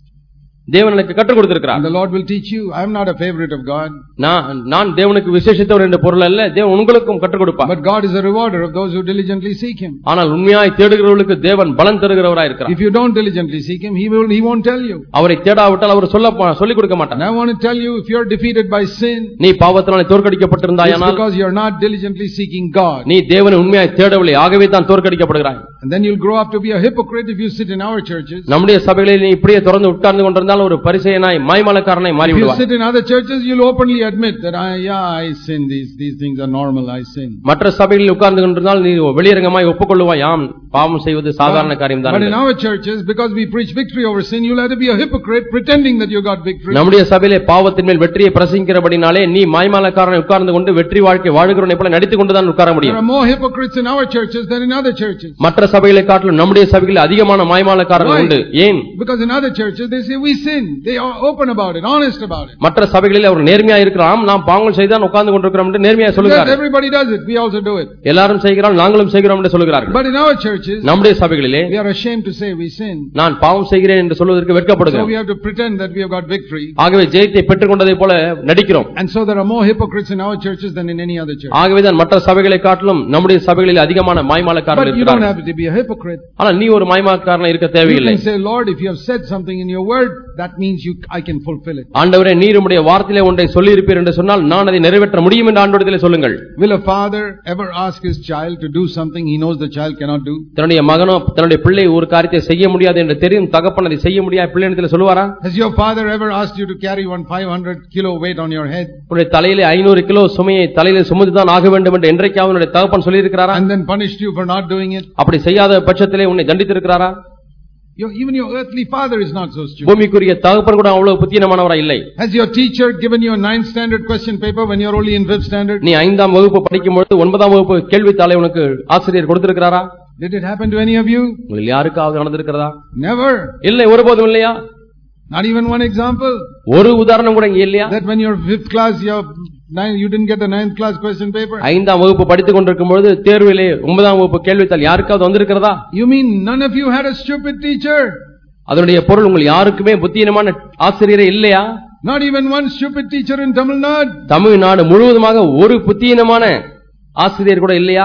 தேவன் எனக்கு கற்றுக் கொடுத்திருக்கிறார். And the Lord will teach you. I am not a favorite of God. நான் நான் தேவனுக்கு விசேஷித்தவர் என்ற பொருள் அல்ல, தேவன் உங்களுக்கும் கற்றுக் கொடுப்பார். But God is a rewarder of those who diligently seek Him. ஆனால் உண்மையாய் தேடுகிறவர்களுக்கு தேவன் பலன் தருகிறவராய் இருக்கிறார். If you don't diligently seek Him, He will. He won't tell you. அவரை தேடாவிட்டால் அவர் சொல்ல சொல்லிக் கொடுக்க மாட்டார். And I want to tell you, if you are defeated by sin, நீ பாவத்தினாலே it's தோற்கடிக்கப்பட்டிருந்தாயானால் because you are not diligently seeking God. நீ தேவனை உண்மையாய் தேடவில்லை, ஆகவே தான் தோற்கடிக்கப்படுகிறாய். And then you'll grow up to be a hypocrite if you sit in our churches. நம்முடைய சபைகளில் நீ இப்படியே தொடர்ந்து உட்கார்ந்து கொண்டிருந்தால் ஒரு பரிசேயனாய் மாய்மாலக்காரனாய் மாறி If you விடுவாய். sit in other churches, you'll openly admit that I, yeah, I sin. These these things are normal. I sin. மற்ற சபைகளில் உட்கார்ந்து கொண்டிருந்தால் நீ வெளியரங்கமாய் ஒப்புக்கொள்வாய், ஆம் பாவம் செய்வது சாதாரண காரியம் But in தான். our churches, because we preach victory over sin, you'll have to be a hypocrite pretending that you got victory. நம்முடைய சபையிலே பாவத்தின் மேல் வெற்றியை பிரசங்கிக்கிறபடினாலே நீ மாய்மாலக்காரனை உட்கார்ந்து கொண்டு வெற்றி வாழ்க்கை வாழுகிறவனை போல நடித்துக் கொண்டுதான் உட்கார There முடியும். are more hypocrites in our churches than in other churches. மற்ற சபைகளை காட்டிலும் நம்முடைய சபைகளில் அதிகமான மாய்மாலக்காரர்கள் Why? உண்டு. ஏன்? Because in other churches, they say we sin. They are open about it, honest about it. மற்ற சபைகளில் அவர் நேர்மையா இருக்கிறான், நாம் பாவங்கள் செய்தான் உட்கார்ந்து கொண்டிருக்கிறோம் என்று நேர்மையா Yes, சொல்லுகிறார்கள். everybody does it. We also do it. எல்லாரும் செய்கிறார்கள், நாங்களும் செய்கிறோம் என்று சொல்லுகிறார்கள். But in our churches, நம்முடைய சபைகளிலே we are ashamed to say we sin. நான் பாவம் செய்கிறேன் என்று சொல்வதற்கு So வெட்கப்படுகிறோம். we have to pretend that we have got victory. ஆகவே ஜெயத்தை பெற்றுக் கொண்டதை போல நடிக்கிறோம். And so there are more hypocrites in our churches than in any other church. ஆகவே தான் மற்ற சபைகளை காட்டிலும் நம்முடைய சபைகளில் அதிகமான மாய்மாலக்காரர்கள் But you don't இருக்கிறார்கள். have to be a hypocrite. ஆனால் நீ ஒரு மாய்மாலக்காரனா இருக்க You தேவையில்லை. can say, Lord, if you have said something in your word, that means you, I can fulfill it. ஆண்டவரே நீர் உம்முடைய வார்த்தையிலே ஒன்றை சொல்லி இருப்பீர் என்று சொன்னால் நான் அதை நிறைவேற்ற முடியும் என்று ஆண்டவரிடத்திலே சொல்லுங்கள். Will a father ever ask his child to do something he knows the child cannot do? தன்னுடைய மகனோ தன்னுடைய பிள்ளை ஒரு காரியத்தை செய்ய முடியாது என்று தெரியும் தகப்பன் அதை செய்ய முடியாது பிள்ளையிடத்தில் சொல்லுவாரா? Has your father ever asked you to carry one five hundred kilo weight on your head? உன்னுடைய தலையிலே ஐநூறு கிலோ சுமையை தலையிலே சுமந்துதான் ஆக வேண்டும் என்று என்றைக்காவது உன்னுடைய தகப்பன் சொல்லி இருக்கிறாரா? And then punished you for not doing it? அப்படி செய்யாத பட்சத்திலே உன்னை தண்டித்திருக்கிறாரா? Your, even your earthly father is not so stupid. பூமிக்குரிய தகப்பன் கூட அவ்வளவு புத்தியமானவரா இல்லை. Has your teacher given you a ninth standard question paper when you are only in fifth standard? நீ ஐந்தாம் வகுப்பு படிக்கும் பொழுது ஒன்பதாம் வகுப்பு கேள்வித்தாளை உனக்கு ஆசிரியர் கொடுத்திருக்கிறாரா? Did it happen to any of you? உங்களில் யாருக்காவது நடந்திருக்கிறதா? Never. இல்லை, ஒருபோதும் இல்லையா? Not even one example. ஒரு உதாரணம் கூட இங்க இல்லையா? That when you're fifth class, you're nine, you didn't get the ninth class question paper. ஐந்தாம் வகுப்பு படித்துக் கொண்டிருக்கும் பொழுது தேர்விலே ஒன்பதாம் வகுப்பு கேள்வித்தாள் யாருக்காவது வந்திருக்கிறதா? You mean none of you had a stupid teacher? அதனுடைய பொருள் உங்கள் யாருக்குமே புத்தியமான ஆசிரியரே இல்லையா? Not even one stupid teacher in Tamil Nadu. Tamil Nadu முழுவதுமாக ஒரு புத்தியமான ஆசிரியர் கூட இல்லையா?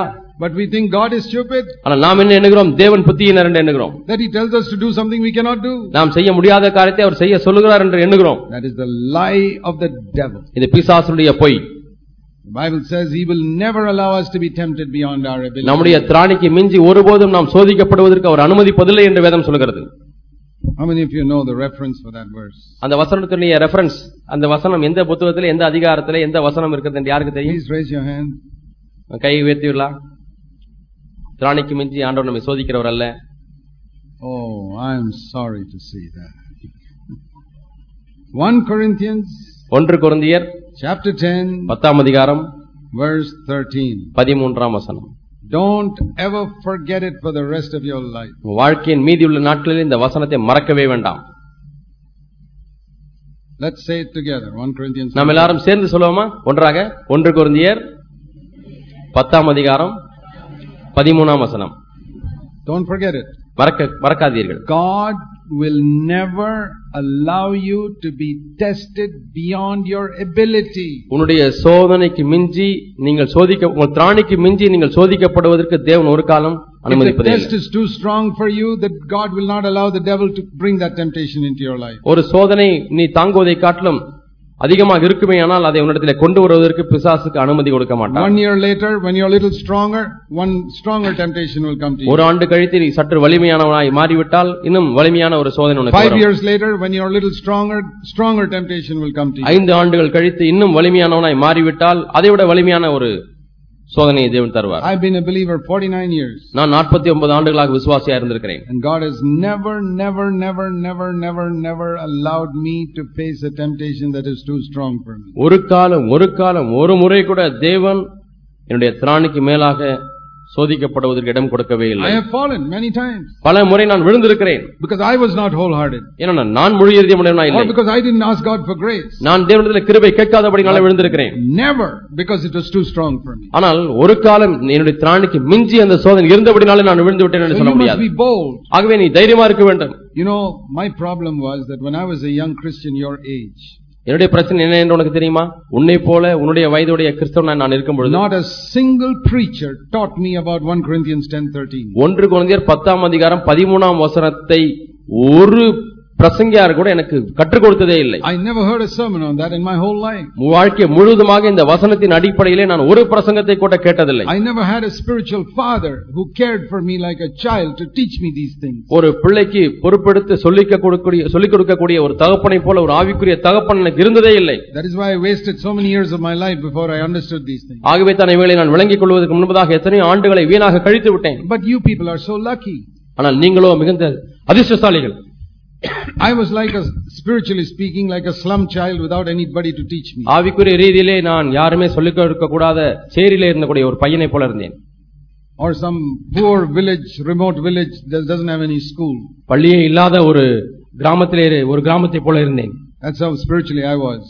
But we think God is stupid. ஆனால் நாம் என்ன எண்ணுகிறோம்? தேவன் புத்தியீனர் என்று எண்ணுகிறோம். That he tells us to do something we cannot do. நாம் செய்ய முடியாத காரியத்தை அவர் செய்ய சொல்லுகிறார் என்று எண்ணுகிறோம். That is the lie of the devil. இது பிசாசுடைய பொய். The Bible says he will never allow us to be tempted beyond our ability. நம்முடைய திராணிக்கு மிஞ்சி ஒருபோதும் நாம் சோதிக்கப்படுவதற்கு அவர் அனுமதிப்பதில்லை என்று வேதம் சொல்கிறது. How many of you know the reference for that verse? அந்த வசனத்துடைய ரெஃபரன்ஸ், அந்த வசனம் எந்த புத்தகத்திலே, எந்த அதிகாரத்திலே, எந்த வசனம் இருக்கிறது என்று யாருக்கு தெரியும்? Please raise your hand. கை உயர்த்திவிடலாம். திராணிக்கு மிஞ்சி ஆண்டவர் நம்மை சோதிக்கிறவர் அல்ல. Oh, I am sorry to see that. First Corinthians ஒன்று கொரிந்தியர் chapter ten பத்தாம் அதிகாரம் verse thirteen. பதிமூன்றாம் வசனம். Don't ever forget it for the rest of your life. வாழ்க்கையின் மீதியுள்ள நாட்களில் இந்த வசனத்தை மறக்கவே வேண்டாம். Let's say it together. First Corinthians. நாம் எல்லாரும் சேர்ந்து சொல்லுவோமா? ஒன்றாக. ஒன்று கொரிந்தியர் பத்தாம் அதிகாரம் பதிமூன்றாம் வசனம். Don't forget it. மறக்க மறக்காதீர்கள். God will never allow you to be tested beyond your ability. உன்னுடைய சோதனைக்கு மிஞ்சி நீங்கள் சோதிக்க, உங்கள் திராணிக்கு மிஞ்சி நீங்கள் சோதிக்கப்படுவதற்கு தேவன் ஒரு காலம் அனுமதிப்பதில்லை. If the test is too strong for you, that God will not allow the devil to bring that temptation into your life. ஒரு சோதனை நீ தாங்குவதை காட்டிலும் அதிகமாக இருக்குமே ஆனால் அதை உன்னிடத்தில் கொண்டு வருவதற்கு பிசாசுக்கு அனுமதி கொடுக்க மாட்டான். One year later, when you are a little stronger, one stronger temptation will come to you. ஒரு ஆண்டு கழித்து நீ சற்று வலிமையானவனாய் மாறிவிட்டால் இன்னும் வலிமையான ஒரு சோதனை உனக்கு வரும். Five years later, when you are a little stronger, stronger temptation will come to you. ஐந்து ஆண்டுகள் கழித்து இன்னும் வலிமையானவனாய் மாறிவிட்டால் அதைவிட வலிமையான ஒரு சோதனையை தேவன் தருவார். I've been a believer forty-nine years. நான் நாற்பத்தி ஒன்பது ஆண்டுகளாக விசுவாசியா இருந்திருக்கிறேன். And God has never, never, never, never, never, never allowed me to face a temptation that is too strong for me. ஒரு காலம் ஒரு காலம் ஒரு முறை கூட தேவன் என்னுடைய திராணிக்கு மேலாக சோதிக்கப்படுவதற்கு இடம் கொடுக்கவே இல்லை. I have fallen many times. பல முறை நான் விழுந்திருக்கிறேன். Because I was not wholehearted. ஏன்னா நான் முழு இதயமுடையவனாய் இல்லை. Or because I didn't ask God for grace. நான் தேவனிடத்தில் கிருபை கேட்காதபடினால விழுந்திருக்கிறேன். Never because it was too strong for me. ஆனால் ஒரு காலம் என்னுடைய திராணிக்கு மிஞ்சி அந்த சோதனை இருந்தபடினால நான் விழுந்து விட்டேன் என்று சொல்ல முடியாது. You must be bold. ஆகவே நீ தைரியமா இருக்க வேண்டும். You know, my problem was that when I was a young Christian your age, என்னுடைய பிரச்சனை என்ன என்று உனக்கு தெரியுமா? உன்னை போல உன்னுடைய வயதுடைய கிறிஸ்தவனாய் நான் இருக்கும் பொழுது not a single preacher taught me about First Corinthians ten thirteen. ஒன்று கொரிந்தியர் பத்தாம் அதிகாரம் பதிமூன்றாம் வசனத்தை ஒரு பிரசங்கியார் கூட எனக்கு கற்றுக் கொடுத்ததே இல்லை. I never heard a sermon on that in my whole life. வாழ்க்கை முழுவதுமாக இந்த வசனத்தின் அடிப்படையிலே நான் ஒரு பிரசங்கத்தை கூட கேட்டதில்லை. I never had a spiritual father who cared for me like a child to teach me these things. ஒரு பிள்ளைக்கு பொறுப்பெடுத்து சொல்லிக்க கொடுக்கக்கூடிய சொல்லிக் கொடுக்கக்கூடிய ஒரு தகப்பனை போல ஒரு ஆவிக்குரிய தகப்பன் எனக்கு இருந்ததே இல்லை. That is why I wasted so many years of my life before I understood these things. ஆகவே தான் இவைகளை நான் விளங்கிக் கொள்வதற்கு முன்பதாக எத்தனையோ ஆண்டுகளை வீணாக கழித்து விட்டேன். But you people are so lucky. ஆனால் நீங்களோ மிகுந்த அதிர்ஷ்டசாலிகள். I was like a, spiritually speaking, like a slum child without anybody to teach me. ஆவிக்குரிய ரீதியிலே நான் யாருமே சொல்லிக் கொடுக்க கூடாத சேரியிலே இருந்தக்கூடிய ஒரு பையனை போல இருந்தேன். Or some poor village, remote village that doesn't have any school. பள்ளியே இல்லாத ஒரு கிராமத்திலே ஒரு கிராமத்தை போல இருந்தேன். That's how spiritually I was.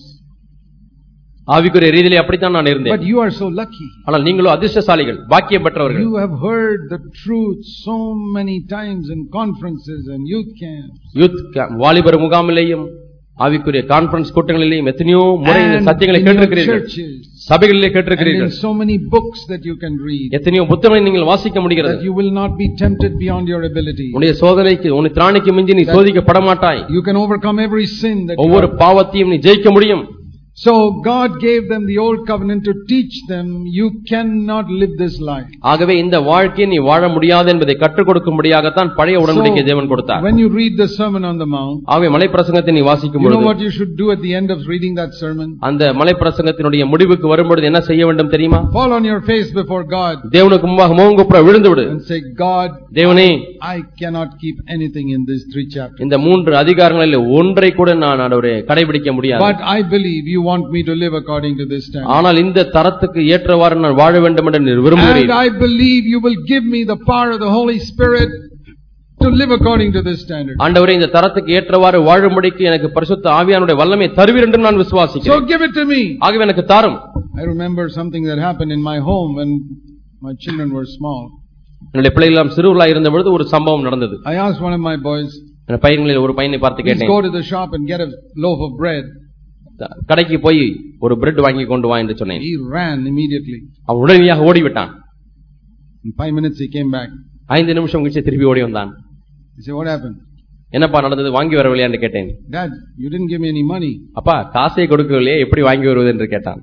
ஆவிக்குரிய ரீதியிலே அப்படித்தான் நான் இருந்தேன். But you are so lucky. ஆனால் நீங்களோ அதிர்ஷ்டசாலிகள், பாக்கியம் பெற்றவர்கள். You have heard the truth so many times in conferences and youth camps. Youth வாலிபர் முகாமிலேயும் ஆவிக்குரிய கான்ஃபரன்ஸ் கூட்டங்களிலேயும் எத்தனையோ முறை இந்த சத்தியங்களை கேட்டிருக்கிறீர்கள். சபைகளிலே கேட்டிருக்கிறீர்கள். And in so many books that you can read. எத்தனையோ புத்தகங்களை நீங்கள் வாசிக்க முடிகிறது. That you will not be tempted beyond your ability. உன்னுடைய சோதனைக்கு உன் திராணிக்கு மிஞ்சி நீ சோதிக்கப்பட மாட்டாய். You can overcome every sin that you ஒவ்வொரு பாவத்தையும் நீ ஜெயிக்க முடியும். So God gave them the old covenant to teach them you cannot live this life. ஆகவே இந்த வாழ்க்கையை நீ வாழ முடியாது என்பதை கற்றுக் கொடுக்கும்படியாகத்தான் பழைய உடன்படிக்கையை தேவன் கொடுத்தார். When you read the sermon on the mount, ஆகவே மலை பிரசங்கத்தை நீ வாசிக்கும் பொழுது you know what you should do at the end of reading that sermon? அந்த மலை பிரசங்கத்தினுடைய முடிவுக்கு வரும்பொழுது என்ன செய்ய வேண்டும் தெரியுமா? Fall on your face before God. தேவனுக்கு முன்பாக முகங்குப்புற விழுந்து விடு. And say, God, தேவனே, I cannot keep anything in these three chapters. இந்த மூன்று அதிகாரங்களில் ஒன்றை கூட நான் அவரை கடைபிடிக்க முடியாது. But I believe you want me to live according to this standard. ஆனால் இந்த தரத்துக்கு ஏற்றவாறு நான் வாழ வேண்டும் என்று நீர் விரும்புகிறீர். And I believe you will give me the power of the Holy Spirit to live according to this standard. ஆண்டவரே, இந்த தரத்துக்கு ஏற்றவாறு வாழும்படிக்கு எனக்கு பரிசுத்த ஆவியானுடைய வல்லமை தருவீர் என்று நான் விசுவாசிக்கிறேன். So give it to me. ஆகவே எனக்கு தாரும். I remember something that happened in my home when my children were small. என்னுடைய பிள்ளைகள் எல்லாம் சிறுவர்களாக இருந்த பொழுது ஒரு சம்பவம் நடந்தது. I asked one of my boys, என் பையன்களில் ஒரு பையனை பார்த்து கேட்டேன், go to the shop and get a loaf of bread. கடைக்கு போய் ஒரு பிரெட் வாங்கி கொண்டு வா என்று சொன்னேன். He ran immediately. அவன் உடனடியாக ஓடிவிட்டான். In five minutes he came back. ஐந்து நிமிஷம் கழிச்சு திருப்பி ஓடி வந்தான். He said, what happened? என்னப்பா நடந்தது, வாங்கி வரவில்லையான்னு கேட்டேன். Dad, you didn't give me any money. அப்பா காசை கொடுக்கவில்லையே, எப்படி வாங்கி வருவது என்று கேட்டான்.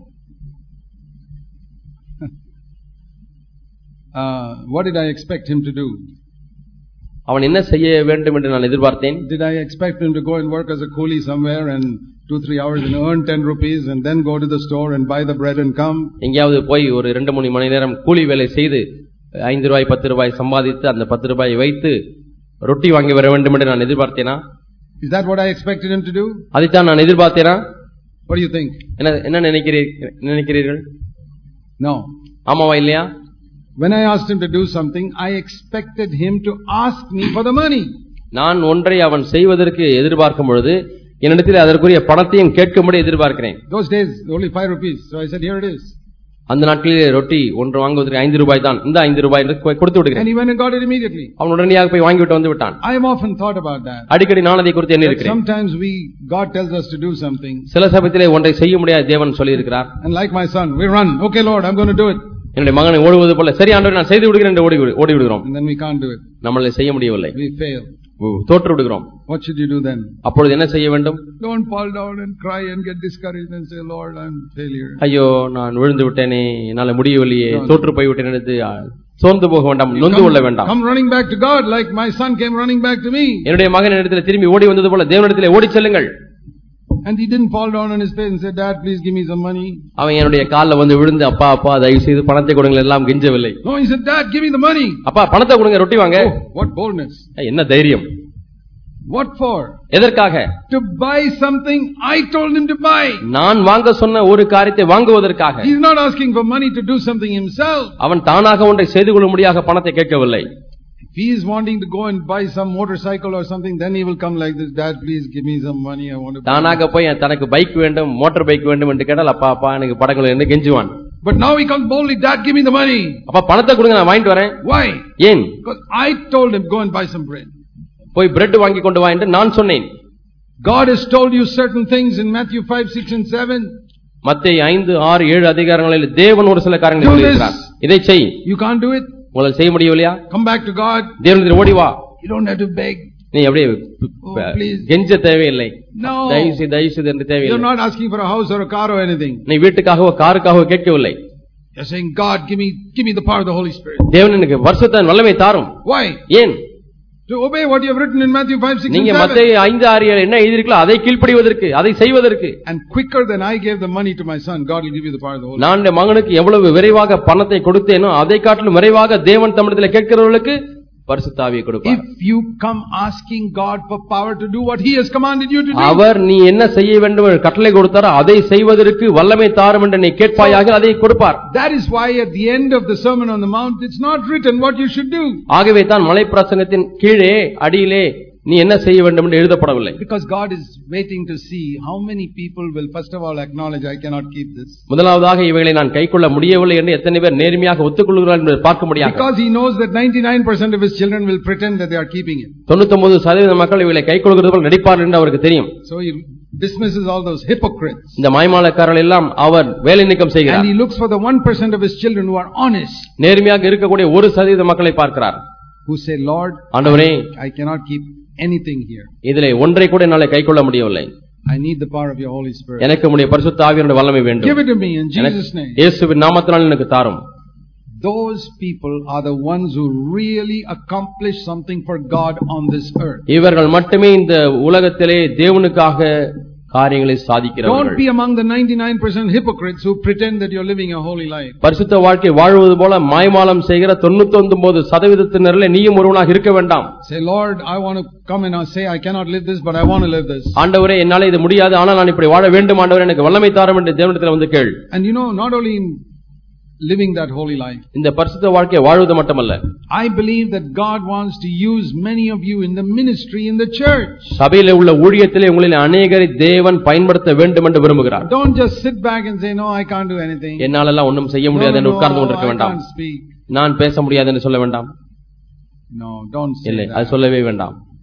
uh, what did I expect him to do? அவன் என்ன செய்ய வேண்டும் என்று நான் எதிர்பார்த்தேன். Did I expect him to go and work as a coolie somewhere and two three hours and earn ten rupees and then go to the store and buy the bread and come? எங்கயாவது போய் ஒரு இரண்டு மூணு மணி நேரம் கூலி வேலை செய்து ஐந்து ரூபாய் பத்து ரூபாய் சம்பாதித்து அந்த பத்து ரூபாயை வைத்து ரொட்டி வாங்கி வர வேண்டும் என்று நான் எதிர்பார்த்தேனா? Is that what I expected him to do? அதைத்தான் நான் எதிர்பார்த்தேனா? What do you think? என்ன என்ன நினைக்கிறீர்கள் நினைக்கிறீர்கள்? No. ஆமாவா இல்லையா? When I asked him to do something, I expected him to ask me for the money. நான் ஒன்றை அவன் செய்வதற்கு எதிர்பார்க்கும் பொழுது என்னிடத்தில் அதற்குரிய பணத்தையும் கேட்கும்படி எதிர்பார்க்கிறேன். Those days only five rupees, so I said, here it is. அந்த நாட்களிலே ரொட்டி ஒன்று வாங்குவதற்கு ஐந்து ரூபாய் தான், இந்த ஐந்து ரூபாய் என்று கொடுத்து விடுகிறேன். And he went and got it immediately. அவன் உடனடியாக போய் வாங்கிவிட்டு வந்து விட்டான். I have often thought about that. அடிக்கடி நான் அதை குறித்து எண்ணி இருக்கிறேன். Sometimes we God tells us to do something. சில சமயத்திலே ஒன்றை செய்ய முடியாது தேவன் சொல்லி இருக்கிறார். And like my son, we run. Okay Lord, I'm going to do it. என்னுடைய மகனை ஓடுவது போல சரி ஆண்டவரே நான் செய்து விடுகிறேன் என்று ஓடி ஓடி விடுகிறோம். And then we can't do it. நம்மால செய்ய முடியவில்லை. We fail. தோற்று விடுகிறோம். What should you do then? அப்பொழுது என்ன செய்ய வேண்டும்? Don't fall down and cry and get discouraged and say, Lord, I'm failure. ஐயோ நான் விழுந்து விட்டேனே, என்னால முடியவில்லையே, தோற்று போய் விட்டேன் என்று சோர்ந்து போக வேண்டாம், நொந்து கொள்ள வேண்டாம். Come running back to God like my son came running back to me. என்னுடைய மகன் என்னிடத்தில் திரும்பி ஓடி வந்தது போல தேவனிடத்தில் ஓடி செல்லுங்கள். And he didn't fall down on his face and say, Dad, please give me some money. அவன் என்னுடைய கால்ல வந்து விழுந்து அப்பா அப்பா தயவு செய்து பணத்தை கொடுங்கள் எல்லாம் கெஞ்சவில்லை. No, he said, Dad, give me the money. அப்பா பணத்தை கொடுங்க, ரொட்டி வாங்க. Oh, what boldness. என்ன தைரியம். What for? எதற்காக? To buy something I told him to buy. நான் வாங்க சொன்ன ஒரு காரியத்தை வாங்குவதற்காக. He is not asking for money to do something himself. அவன் தானாக ஒன்றை செய்து கொள்ளும்படியாக பணத்தை கேட்கவில்லை. If he is wanting to go and buy some motorcycle or something, then he will come like this, Dad, please give me some money, I want to buy. தானாக போய் தனக்கு பைக் வேண்டும், மோட்டார் பைக் வேண்டும் என்று கேட்டால் அப்பா அப்பா எனக்கு படங்கள் என்று கெஞ்சுவான். But now he comes boldly, Dad, give me the money. அப்பா பணத்தை கொடுங்க நான் வாங்கிட்டு வரேன். Why? ஏன்? Because I told him, go and buy some bread. போய் பிரெட் வாங்கி கொண்டு வா என்று நான் சொன்னேன். God has told you certain things in Matthew five, six and seven. மத்தேயு ஐந்து, ஆறு, ஏழு அதிகாரங்களில் தேவன் ஒரு சில காரியங்களை சொல்லியிருக்கிறார். இதை செய். You can't do it. உங்களால் செய்ய முடியவில்லையா? Come back to God. தேவனிடத்தில் ஓடி வா. You don't have to beg. நீ அப்படியே கெஞ்ச தேவையில்லை. No. தயவு செய்து தயவு செய்து என்று தேவையில்லை. You're not asking for a house or a car or anything. நீ வீட்டுக்காகவோ காருக்காகவோ கேட்கவில்லை. You're saying, God, give me give me the power of the Holy Spirit. தேவன் எனக்கு பரிசுத்த வல்லமை தாரும். Why? ஏன்? To obey what you have written in Matthew five, six and நீங்க seven. மத்தேயு ஐந்து, ஆறு, ஏழு என்ன எழுதியிருக்கீங்களோ அதை கீழ்ப்படிவதற்கு, அதை செய்வதற்கு. And quicker than I gave the money to my son, God will give you the power of the Holy Spirit. நான் என் மகனுக்கு எவ்வளவு விரைவாக பணத்தை கொடுத்தேனோ அதை காட்டிலும் விரைவாக தேவன் தம்மிடத்தில் கேட்கிறவர்களுக்கு பரிசுத்த ஆவியை கொடுப்பார். If you come asking God for power to do what he has commanded you to do. அவர் நீ என்ன செய்ய வேண்டும் என்று கட்டளை கொடுத்தாரோ அதை செய்வதற்கு வல்லமை தாரும் என்று நீ கேட்பாயாக அதை கொடுப்பார். That is why at the end of the Sermon on the Mount it's not written what you should do. ஆகவே தான் மலை பிரசங்கத்தின் கீழே அடியிலே நீ என்ன செய்ய வேண்டும் என்று எழுதப்படவில்லை. Because God is waiting to see how many people will first of all acknowledge I cannot keep this. முதலாவதாக இவைகளை நான் கைக்கொள்ள முடியவில்லை என்று எத்தனை பேர் நேர்மையாக ஒத்துக்கொள்கிறார்கள் என்று பார்க்க முடியாது. Because he knows that ninety-nine percent of his children will pretend that they are keeping it. தொண்ணூற்று ஒன்பது சதவீதம் மக்கள் இவைகளை கைக்கொள்கிறது போல் நடிப்பார்கள் என்று அவருக்கு தெரியும். So he dismisses all those hypocrites. இந்த மாய்மாலக்காரர்கள் எல்லாம் அவர் வேலை நீக்கம் செய்கிறார். And he looks for the one percent of his children who are honest. நேர்மையாக இருக்கக்கூடிய ஒரு சதவீத மக்களை பார்க்கிறார். Who say, Lord, ஆண்டவரே, I cannot keep anything here. இதிலே ஒன்றை கூட என்னால கைக்கொள்ள முடியவில்லை. I need the power of your Holy Spirit. எனக்கு உம்முடைய பரிசுத்த ஆவியினுடைய வல்லமை வேண்டும். Give it to me in Jesus name. இயேசுவின் நாமத்தினால் எனக்கு தாரும். Those people are the ones who really accomplish something for God on this earth. இவர்கள் மட்டுமே இந்த உலகத்திலே தேவனுக்காக காரியங்களை சாதிக்கிறவர்கள். Don't be among the ninety-nine percent hypocrites who pretend that you're living a holy life. பரிசுத்த வாழ்க்கை வாழ்வது போல மாய்மாலம் செய்கிற தொண்ணூற்று ஒன்பது சதவீதத்தினரிலே நீயும் ஒருவனாக இருக்க வேண்டாம். Say, Lord, I want to come and say I cannot live this, but I want to live this. ஆண்டவரே, என்னால இது முடியாது, ஆனால் நான் இப்படி வாழ வேண்டும் ஆண்டவரே, எனக்கு வல்லமை தாரும் என்று தேவனிடத்தில் வந்து கேள். And you know, not only in living that holy life, இந்த பரிசுத்த வாழ்க்கையை வாழ்வது மட்டுமல்ல, I believe that God wants to use many of you in the ministry in the church. சபையிலே உள்ள ஊழியத்திலே உங்களில் அநேகரை தேவன் பயன்படுத்த வேண்டும் என்று விரும்புகிறார். Don't just sit back and say, no, I can't do anything. என்னால எல்லாம் ஒன்றும் செய்ய முடியாது என்று உட்கார்ந்து கொண்டிருக்க வேண்டாம். speak. நான் பேச முடியாது என்று சொல்ல வேண்டாம். No, don't say இல்லை, that. அது சொல்லவே வேண்டாம்.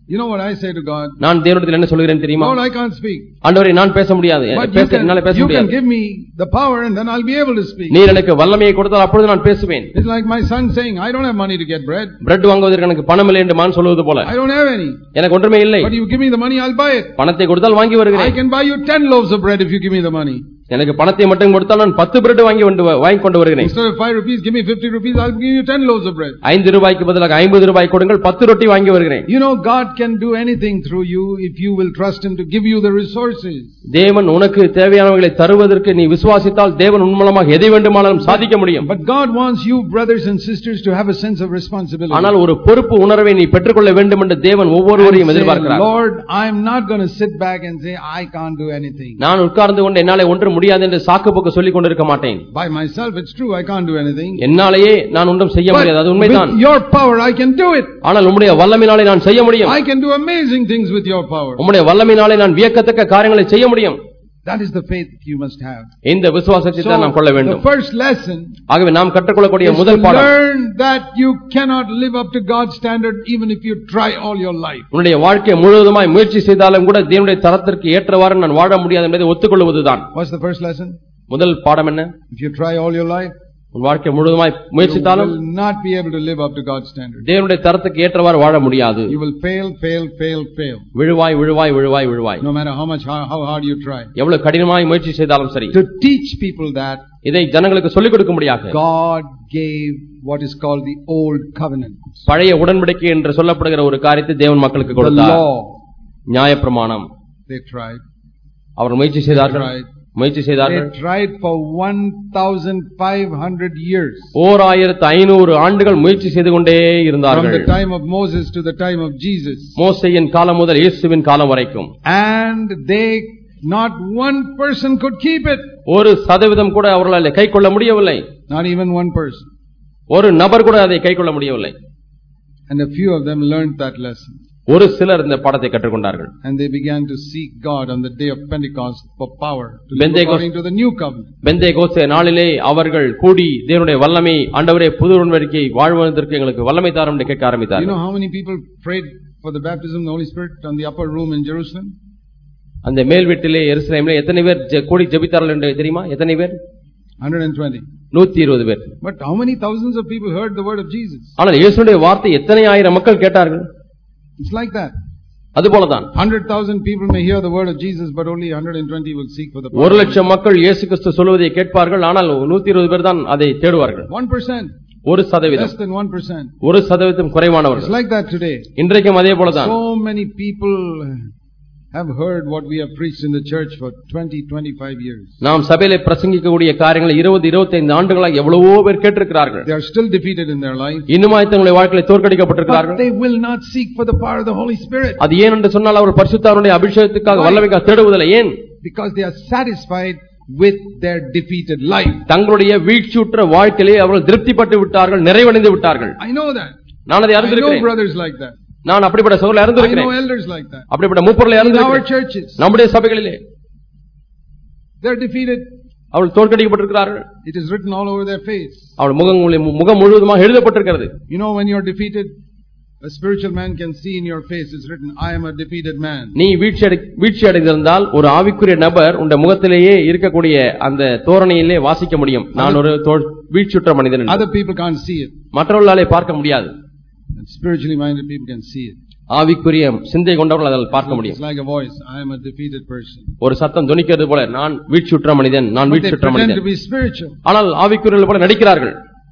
You know what I say to God? நான் தேவனிடத்தில் என்ன சொல்கிறேன் தெரியுமா? Lord, I can't speak. ஆண்டவரே நான் பேச முடியாது. பேச என்னால பேச You can முடியாது. give me the power and then I'll be able to speak. நீர் எனக்கு வல்லமையை கொடுத்தால் அப்பொழுது நான் பேசுவேன். It's like my son saying, I don't have money to get bread. Bread வாங்குவதற்கு எனக்கு பணம் இல்லை என்று மான் சொல்வது போல. I don't have any. எனக்கு ஒன்றுமே இல்லை. But you give me the money, I'll buy it. பணத்தை கொடுத்தால் வாங்கி வருகிறேன். I can buy you ten loaves of bread if you give me the money. எனக்கு பணத்தை மட்டும் கொடுத்தால் நான் பத்து பிரெட் வாங்கி வாங்கி கொண்டு வருகிறேன். Instead of five rupees, give me fifty rupees, I'll give you ten loaves of bread. ஐந்து ரூபாய்க்கு பதிலாக ஐம்பது ரூபாய் கொடுங்கள், பத்து ரொட்டி வாங்கி வருகிறேன். You know, God can do anything through you if you will trust Him to give you the resources. தேவன் உனக்கு தேவையானவைகளை தருவதற்கு நீ விசுவாசித்தால் தேவன் உன் மூலமாக எதை வேண்டுமானாலும் சாதிக்க முடியும். But God wants you, brothers and sisters, to have a sense of responsibility. ஆனால் ஒரு பொறுப்பு உணர்வை நீ பெற்றுக்கொள்ள வேண்டும் என்று தேவன் ஒவ்வொருவரையும் எதிர்பார்க்கிறார். Lord, I am not going to sit back and say I can't do anything. நான் உட்கார்ந்து கொண்டு என்னாலே ஒன்றும் முடியாது என்று சாக்கு போக்கு சொல்லிக் கொண்டிருக்க மாட்டேன். By myself it's true, I can't do anything. என்னாலேயே நான் ஒன்றும் செய்ய முடியாது, அது உண்மைதான். With your power I can do it. ஆனால் உம்முடைய வல்லமையினாலே நான் செய்ய முடியும். I can do amazing things with your power. உம்முடைய வல்லமையினாலே நான் வியக்கத்தக்க காரியங்களை செய்ய முடியும். That is the faith you must have. இந்த விசுவாசத்தை தான் நாம் கொள்ள வேண்டும். The first lesson, ஆகவே நாம் கற்றுக்கொள்ளக்கூடிய முதல் பாடம், learn that you cannot live up to God's standard even if you try all your life. உன்னுடைய வாழ்க்கை முழுவதுமாய் முயற்சி செய்தாலும் கூட தேவனுடைய தரத்திற்கு ஏற்றவாறு நான் வாழ முடியாது என்பதை ஒத்துக்கொள்வதுதான். What's the first lesson? முதல் பாடம் என்ன? If you try all your life, உன் வாழ்க்கை முழுவதுமாய் முயற்சித்தாலும் you will not be able to live up to God's standard. தேவனுடைய தரத்துக்கு ஏற்றவாறு வாழ முடியாது. You will fail, fail, fail, fail. விழுவாய் விழுவாய் விழுவாய் விழுவாய். No matter how much how hard you try. எவ்வளவு கடினமாய் முயற்சி செய்தாலும் சரி. To teach people that, இதை ஜனங்களுக்கு சொல்லிக் கொடுக்கும்படியாக God gave what is called the old covenant. பழைய உடன்படிக்கை என்று சொல்லப்படுகிற ஒரு காரியத்தை தேவன் மக்களுக்கு கொடுத்தார். The law. நியாயப்பிரமாணம். They tried. அவர் முயற்சி செய்தார்கள். முயற்சி செய்தார்கள். They tried for one thousand five hundred years. ஓர் ஆயிரத்து ஐநூறு ஆண்டுகள் முயற்சி செய்து கொண்டே இருந்தார்கள். From the time of Moses to the time of Jesus. மோசேயின் காலம் முதல் இயேசுவின் காலம் வரைக்கும். And they, not one person could keep it. ஒரு சதவீதம் கூட அவர்களால் கைக்கொள்ள முடியவில்லை. Not even one person. ஒரு நபர் கூட அதை கைக்கொள்ள முடியவில்லை. And a few of them learned that lesson. ஒரு சிலர் இந்த பாடத்தை கற்றுக்கொண்டார்கள். And they began to seek God on the day of Pentecost for power to live according to the new covenant. Pentecost நாளிலே அவர்கள் கூடி தேவனுடைய வல்லமை, ஆண்டவரே புது உடன்படிக்கை வாழ்வதற்கு எங்களுக்கு வல்லமை தாரும் என்று கேட்க ஆரம்பித்தார்கள். You know how many people prayed for the baptism of the Holy Spirit on the upper room in Jerusalem? அந்த மேல் வீட்டிலே எருசலேமிலே எத்தனை பேர் கூடி ஜெபித்தார்கள் என்று தெரியுமா? எத்தனை பேர்? one hundred twenty. நூற்று இருபது பேர். But how many thousands of people heard the word of Jesus? ஆனால் இயேசுவுடைய வார்த்தை எத்தனை ஆயிரம் மக்கள் கேட்டார்கள்? It's like that. அதுபோலதான் one hundred thousand people may hear the word of Jesus, but only one hundred twenty will seek for the power. ஒரு லட்சம் மக்கள் இயேசு கிறிஸ்து சொல்வதை கேட்பார்கள், ஆனால் நூற்று இருபது பேர் தான் அதை தேடுவார்கள். one percent. ஒரு சதவீதம். Less than one percent. ஒரு சதவீதம் குறைவானவர்கள். It's like that today. இன்றைக்கும் அதே போலதான். So many people have heard what we have preached in the church for twenty twenty-five years. நாம் சபையிலே பிரசங்கிக்கக்கூடிய காரியங்களை இருபது இருபத்தைந்து ஆண்டுகளாக எவ்வளவோ பேர் கேட்டிருக்கிறார்கள். They are still defeated in their life. இன்னுமாய் தங்களுடைய வாழ்க்கையிலே தோற்கடிக்கப்பட்டிருக்கிறார்கள். But they will not seek for the power of the Holy Spirit. அது ஏன் என்று சொன்னால் அவர் பரிசுத்தாவினுடைய அபிஷேகத்துக்காக வல்லமைக்காக தேடுவதில்லை. ஏன்? Because they are satisfied with their defeated life. தங்களுடைய வீழ்ச்சியுற்ற வாழ்க்கையிலே அவர்கள் திருப்திப்பட்டு விட்டார்கள், நிறைவடைந்து விட்டார்கள். I know that. நான் அதை I அறிந்திருக்கிறேன். know brothers like that. நான் அப்படிப்பட்ட சகோதரர்களை I அறிந்திருக்கிறேன். know elders like that. அப்படிப்பட்ட மூப்பர்களை In our அறிந்திருக்கிறேன். churches, நம்முடைய சபைகளிலே they are defeated. அவர்கள் தோற்கடிக்கப்பட்டிருக்கிறார்கள். It is written all over their face. அவள் முகம் முகம் முழுவதுமாக எழுதப்பட்டிருக்கிறது. You know, when you are defeated, a spiritual man can see in your face, it's written, I am a defeated man. நீ வீழ்ச்சி வீழ்ச்சி அடைந்திருந்தால் ஒரு ஆவிக்குரிய நபர் உன் முகத்திலேயே இருக்கக்கூடிய அந்த தோரணையிலே வாசிக்க முடியும், நான் ஒரு வீழ்ச்சியுற்ற மனிதன். Other people can't see it. மற்றவர்களாலே பார்க்க முடியாது. Spiritually minded people can see it. ஆவிக்குரிய சிந்தை கொண்டவர்கள் அதை பார்க்க முடியும். It's like a voice, I am a defeated person. ஒரு சத்தம் துணிக்கிறது போல, நான் வீழ்ச்சியுற்ற மனிதன், நான் வீழ்ச்சியுற்ற மனிதன். They pretend to be spiritual. ஆனால் ஆவிக்குரியவர்கள் போல நடிக்கிறார்கள்.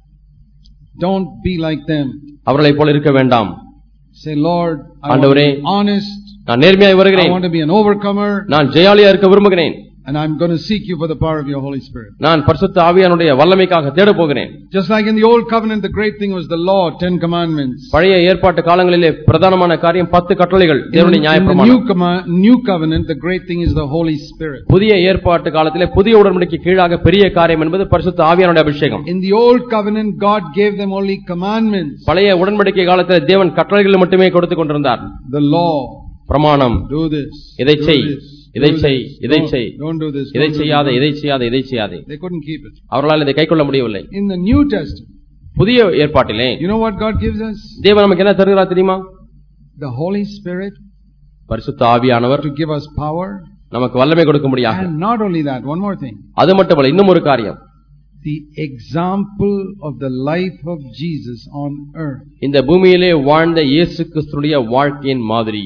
Don't be like them. அவர்களைப் போல இருக்க வேண்டாம். Say, Lord, I want ஆண்டவரே, to be honest. நான் நேர்மையாய் வருகிறேன். I want to be an overcomer. நான் ஜெயாலியா இருக்க விரும்புகிறேன். And I'm going to seek you for the power of your Holy Spirit. நான் பரிசுத்த ஆவியானுடைய வல்லமைக்காக தேட போகிறேன். Just like in the old covenant, the great thing was the law, ten commandments. பழைய ஏற்பாட்டு காலங்களிலே பிரதானமான காரியம் பத்து கட்டளைகள், தேவனுடைய நியாயப்பிரமாணம். New covenant, the great thing is the Holy Spirit. புதிய ஏற்பாட்டு காலத்திலே புதிய உடன்படிக்கைக்கு கீழாக பெரிய காரியம் என்பது பரிசுத்த ஆவியானுடைய அபிஷேகம். In the old covenant, God gave them only commandments. பழைய உடன்படிக்கை காலத்திலே தேவன் கட்டளைகளை மட்டுமே கொடுத்துக் கொண்டிருந்தார். The law, பிரமாணம், do this, இதை செய், இதை செய், இதை செய், don't do this, இதை செய்யாதே, இதை செய்யாதே, இதை செய்யாதே. They couldn't keep it. அவர்களால் இதை கைக்கொள்ள முடியவில்லை. In the New Testament, புதிய ஏற்பாட்டிலே you know what God gives us? தேவன் நமக்கு என்ன தருகிறார் தெரியுமா? the Holy Spirit பரிசுத்த ஆவியானவர் to give us power. நமக்கு வல்லமை கொடுக்கும்படியாக. And not only that, one more thing. அது மட்டுமல்ல, இன்னும் ஒரு காரியம். The example of the life of Jesus on earth. இந்த பூமியிலே வாழ்ந்த இயேசு கிறிஸ்துவின் வாழ்க்கையின் மாதிரி.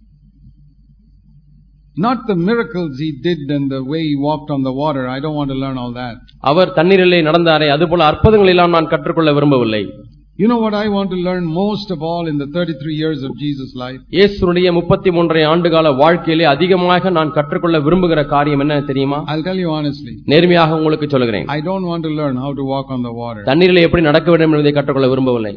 Not the miracles he did and the way he walked on the water. I don't want to learn all that. அவர் தண்ணீரிலே நடந்தாரே, அதுபோல அற்புதங்கள் எல்லாம் நான் கற்றுக்கொள்ள விரும்பவில்லை. You know what I want to learn most of all in the thirty-three years of Jesus' life? இயேசுவுடைய முப்பத்தி மூன்று ஆண்டுகால வாழ்க்கையிலே அதிகமாக நான் கற்றுக்கொள்ள விரும்புகிற காரியம் என்ன தெரியுமா? I'll tell you honestly. நேர்மையாக உங்களுக்கு சொல்கிறேன். I don't want to learn how to walk on the water. தண்ணீரிலே எப்படி நடக்க வேண்டும் என்பதை கற்றுக்கொள்ள விரும்பவில்லை.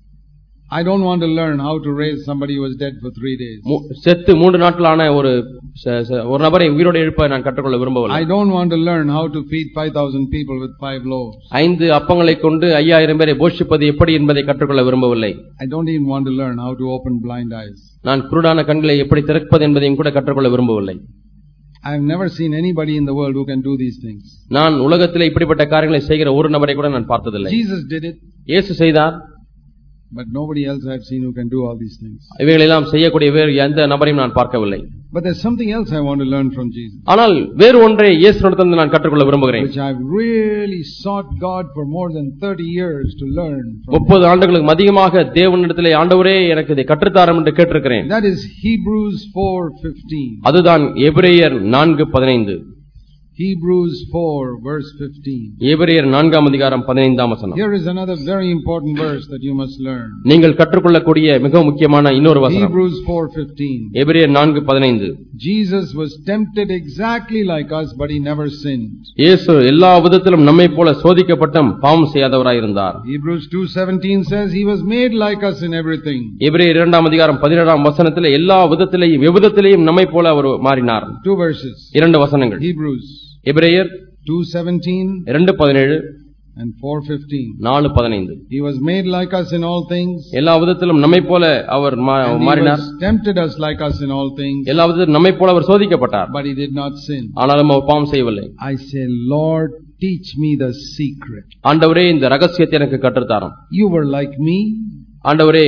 I don't want to learn how to raise somebody who was dead for three days. செத்து மூன்று நாட்களான ஒரு ஒரு நபரை உயிரோடு எழுப்ப நான் கற்றுக்கொள்ள விரும்பவில்லை. I don't want to learn how to feed five thousand people with five loaves. ஐந்து அப்பங்களை கொண்டு ஐயாயிரம் பேரை போஷிப்பது எப்படி என்பதை கற்றுக்கொள்ள விரும்பவில்லை. I don't even want to learn how to open blind eyes. நான் குருடான கண்களை எப்படி திறப்பது என்பதையும் கூட கற்றுக்கொள்ள விரும்பவில்லை. I have never seen anybody in the world who can do these things. நான் உலகத்திலே இப்படிப்பட்ட காரியங்களை செய்கிற ஒரு நபரை கூட நான் பார்த்ததில்லை. Jesus did it. இயேசு செய்தார். But nobody else I have seen who can do all these things. இவைகளெல்லாம் செய்யக்கூடிய வேறு எந்த நபரையும் நான் பார்க்கவில்லை. But there's something else I want to learn from Jesus. ஆனால் வேறு ஒன்றை இயேசுவிடமிருந்து நான் கற்றுக்கொள்ள விரும்புகிறேன். Which I've really sought God for more than thirty years to learn from. முப்பது ஆண்டுகளுக்கு அதிகமாக தேவனிடத்திலே ஆண்டவரே எனக்கு இதை கற்றுத்தாரும் என்று கேட்டிருக்கிறேன். That is Hebrews four fifteen. அதுதான் எபிரேயர் நான்கு பதினைந்து. Hebrews four verse fifteen. எபிரேயர் நான்காம் அதிகாரம் பதினைந்தாம் வசனம். Here is another very important verse that you must learn. நீங்கள் கற்றுக்கொள்ளக்கூடிய மிக முக்கியமான இன்னொரு வசனம். Hebrews four fifteen. எபிரேயர் நான்கு பதினைந்து. Jesus was tempted exactly like us, but he never sinned. இயேசு எல்லா விதத்திலும் நம்மைப் போல சோதிக்கப்பட்டும் பாவம் செய்யாதவராய் இருந்தார். Hebrews two seventeen says he was made like us in everything. எபிரேயர் இரண்டாம் அதிகாரம் பதினேழாம் வசனத்திலே எல்லா விதத்திலேயும் எவ்விதத்திலேயும் நம்மைப் போல அவர் மாறினார். Two verses. இரண்டு வசனங்கள். Hebrews எபிரேயர் two seventeen இரண்டு பதினேழு and four fifteen. நாலு பதினைந்து. He was made like us in all things. எல்லா விதத்திலும் நம்மைப் போல அவர் மாறினார். He was tempted us like us in all things. எல்லா விதத்திலும் நம்மைப் போல அவர் சோதிக்கப்பட்டார். But he did not sin. ஆனாலும் அவர் பாவம் செய்யவில்லை. I say, Lord, teach me the secret. ஆண்டவரே இந்த ரகசியத்தை எனக்கு கற்றுத்தாரும். You were like me. ஆண்டவரே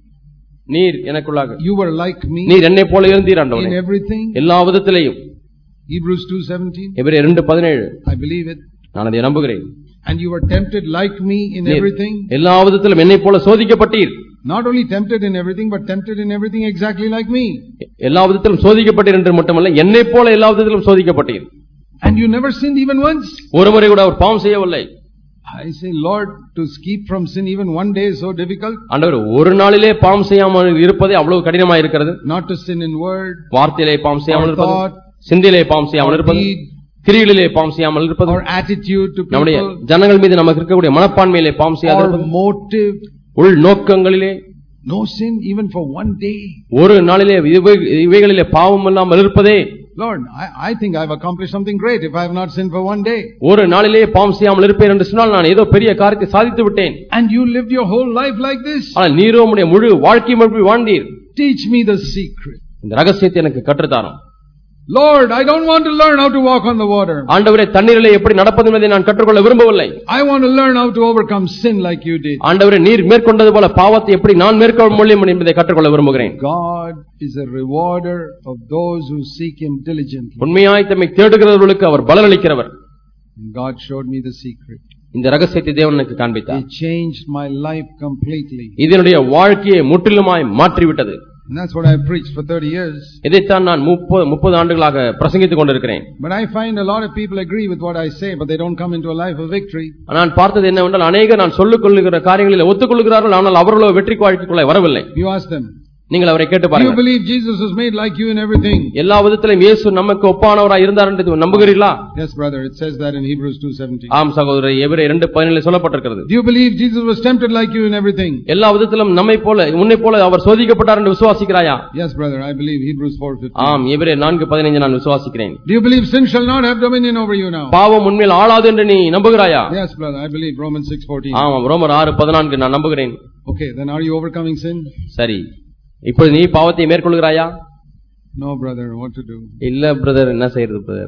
நீர் எனக்குள்ளாக. You were like me. நீர் என்னைப் போல இருந்தீர் ஆண்டவரே. In everything. எல்லா விதத்திலேயும். Hebrews two seventeen. எபிரேயர் இரண்டு பதினேழு. I believe it. நான் அதை நம்புகிறேன். And you were tempted like me in everything. எல்லா விதத்திலும் என்னைப் போல சோதிக்கப்பட்டீர். Not only tempted in everything, but tempted in everything exactly like me. எல்லா விதத்திலும் சோதிக்கப்பட்டீர் என்று மட்டுமல்ல, என்னைப் போல எல்லா விதத்திலும் சோதிக்கப்பட்டீர். And you never sinned even once. ஒரு முறை கூட அவர் பாவம் செய்யவில்லை. I say, Lord, to keep from sin even one day is so difficult. ஆண்டவரே ஒரு நாளிலே பாவம் செய்யாமல் இருப்பதே அவ்வளவு கடினமாக இருக்கிறது. Not to sin in word, வார்த்தையிலே பாவம் செய்யாமல் இருப்பது, thought, சிந்தையிலே பாவம் செய்யாமல் இருப்பது, கிரியைகளிலே பாவம் செய்யாமல் இருப்பது, or attitude to people, நம்முடைய ஜனங்கள் மீது நமக்கு இருக்கக்கூடிய மனப்பான்மையிலே பாவம் செய்யாமல் இருப்பது, or motive, உள் நோக்கங்களிலே no sin even for one day. ஒரு நாளிலே இவைகளிலே பாவம் இல்லாமல் இருப்பதே. Lord, I, I think I have accomplished something great if I have not sinned for one day. ஒரு நாளிலே பாவம் செய்யாமல் இருப்பேன் என்று சொன்னால் நான் ஏதோ பெரிய காரியத்தை சாதித்து விட்டேன். And you lived your whole life like this. ஆனால் நீரோ உம்முடைய முழு வாழ்க்கை முழுவதும் வாழ்ந்தீர். Teach me the secret. இந்த ரகசியத்தை எனக்கு கற்றுத்தாரும். Lord, I don't want to learn how to walk on the water. ஆண்டவரே தண்ணீரிலே எப்படி நடப்பது என்பதை நான் கற்றுக்கொள்ள விரும்பவில்லை. I want to learn how to overcome sin like you did. ஆண்டவரே நீர் மேற்கொண்டது போல பாவத்தை எப்படி நான் மேற்கொள்ள முடியும் என்பதை கற்றுக்கொள்ள விரும்புகிறேன். God is a rewarder of those who seek him diligently. உண்மையாய் தம்மை தேடுகிறவர்களுக்கு அவர் பலனளிக்கிறவர். God showed me the secret. இந்த ரகசியத்தை தேவன் எனக்கு காண்பித்தார். He changed my life completely. இதனுடைய வாழ்க்கையை முற்றிலுமாய் மாற்றிவிட்டது. And that's what I have preached for thirty years. இதைத்தான் நான் முப்பது ஆண்டுகளாக பிரசங்கித்துக் கொண்டிருக்கிறேன். But I find a lot of people agree with what I say, but they don't come into a life of victory. நான் பார்த்தது என்னவென்றால் அநேகர் நான் சொல்லிக் கொள்ளுகிற காரியங்களில் ஒத்துக்கொள்கிறார்கள், ஆனால் அவர்களோ வெற்றி வாழ்க்கைக்குள்ளே வரவில்லை. You ask them. நீங்கள் அவரை கேட்டு பாருங்கள். You believe Jesus was made like you in everything? எல்லா விதத்திலும் இயேசு நமக்கு ஒப்பானவராய் இருந்தார் என்று நம்புகிறீர்களா? Yes brother, it says that in Hebrews two seventeen. ஆம் சகோதரரே, எபிரேயர் இரண்டு பதினேழு சொல்லப்பட்டிருக்கிறது. Do you believe Jesus was tempted like you in everything? எல்லா விதத்திலும் நம்மைப் போல உன்னைப் போல அவர் சோதிக்கப்பட்டார் என்று விசுவாசிக்கிறாயா? Yes brother, I believe Hebrews four fifteen. ஆம் எபிரேயர் நான்கு பதினைந்து நான் விசுவாசிக்கிறேன். Do you believe sin shall not have dominion over you now? பாவம் உன்மேல் ஆளாது என்று நீ நம்புகிறாயா? Yes brother, I believe Romans six fourteen. ஆம் ரோமர் ஆறு பதினான்கு நான் நம்புகிறேன். Okay, then are you overcoming sin? சரி, இப்பொழுது நீ பாவத்தை மேற்கொள்கிறாயா? No brother, what to do? இல்ல பிரதர், என்ன செய்யறது brother?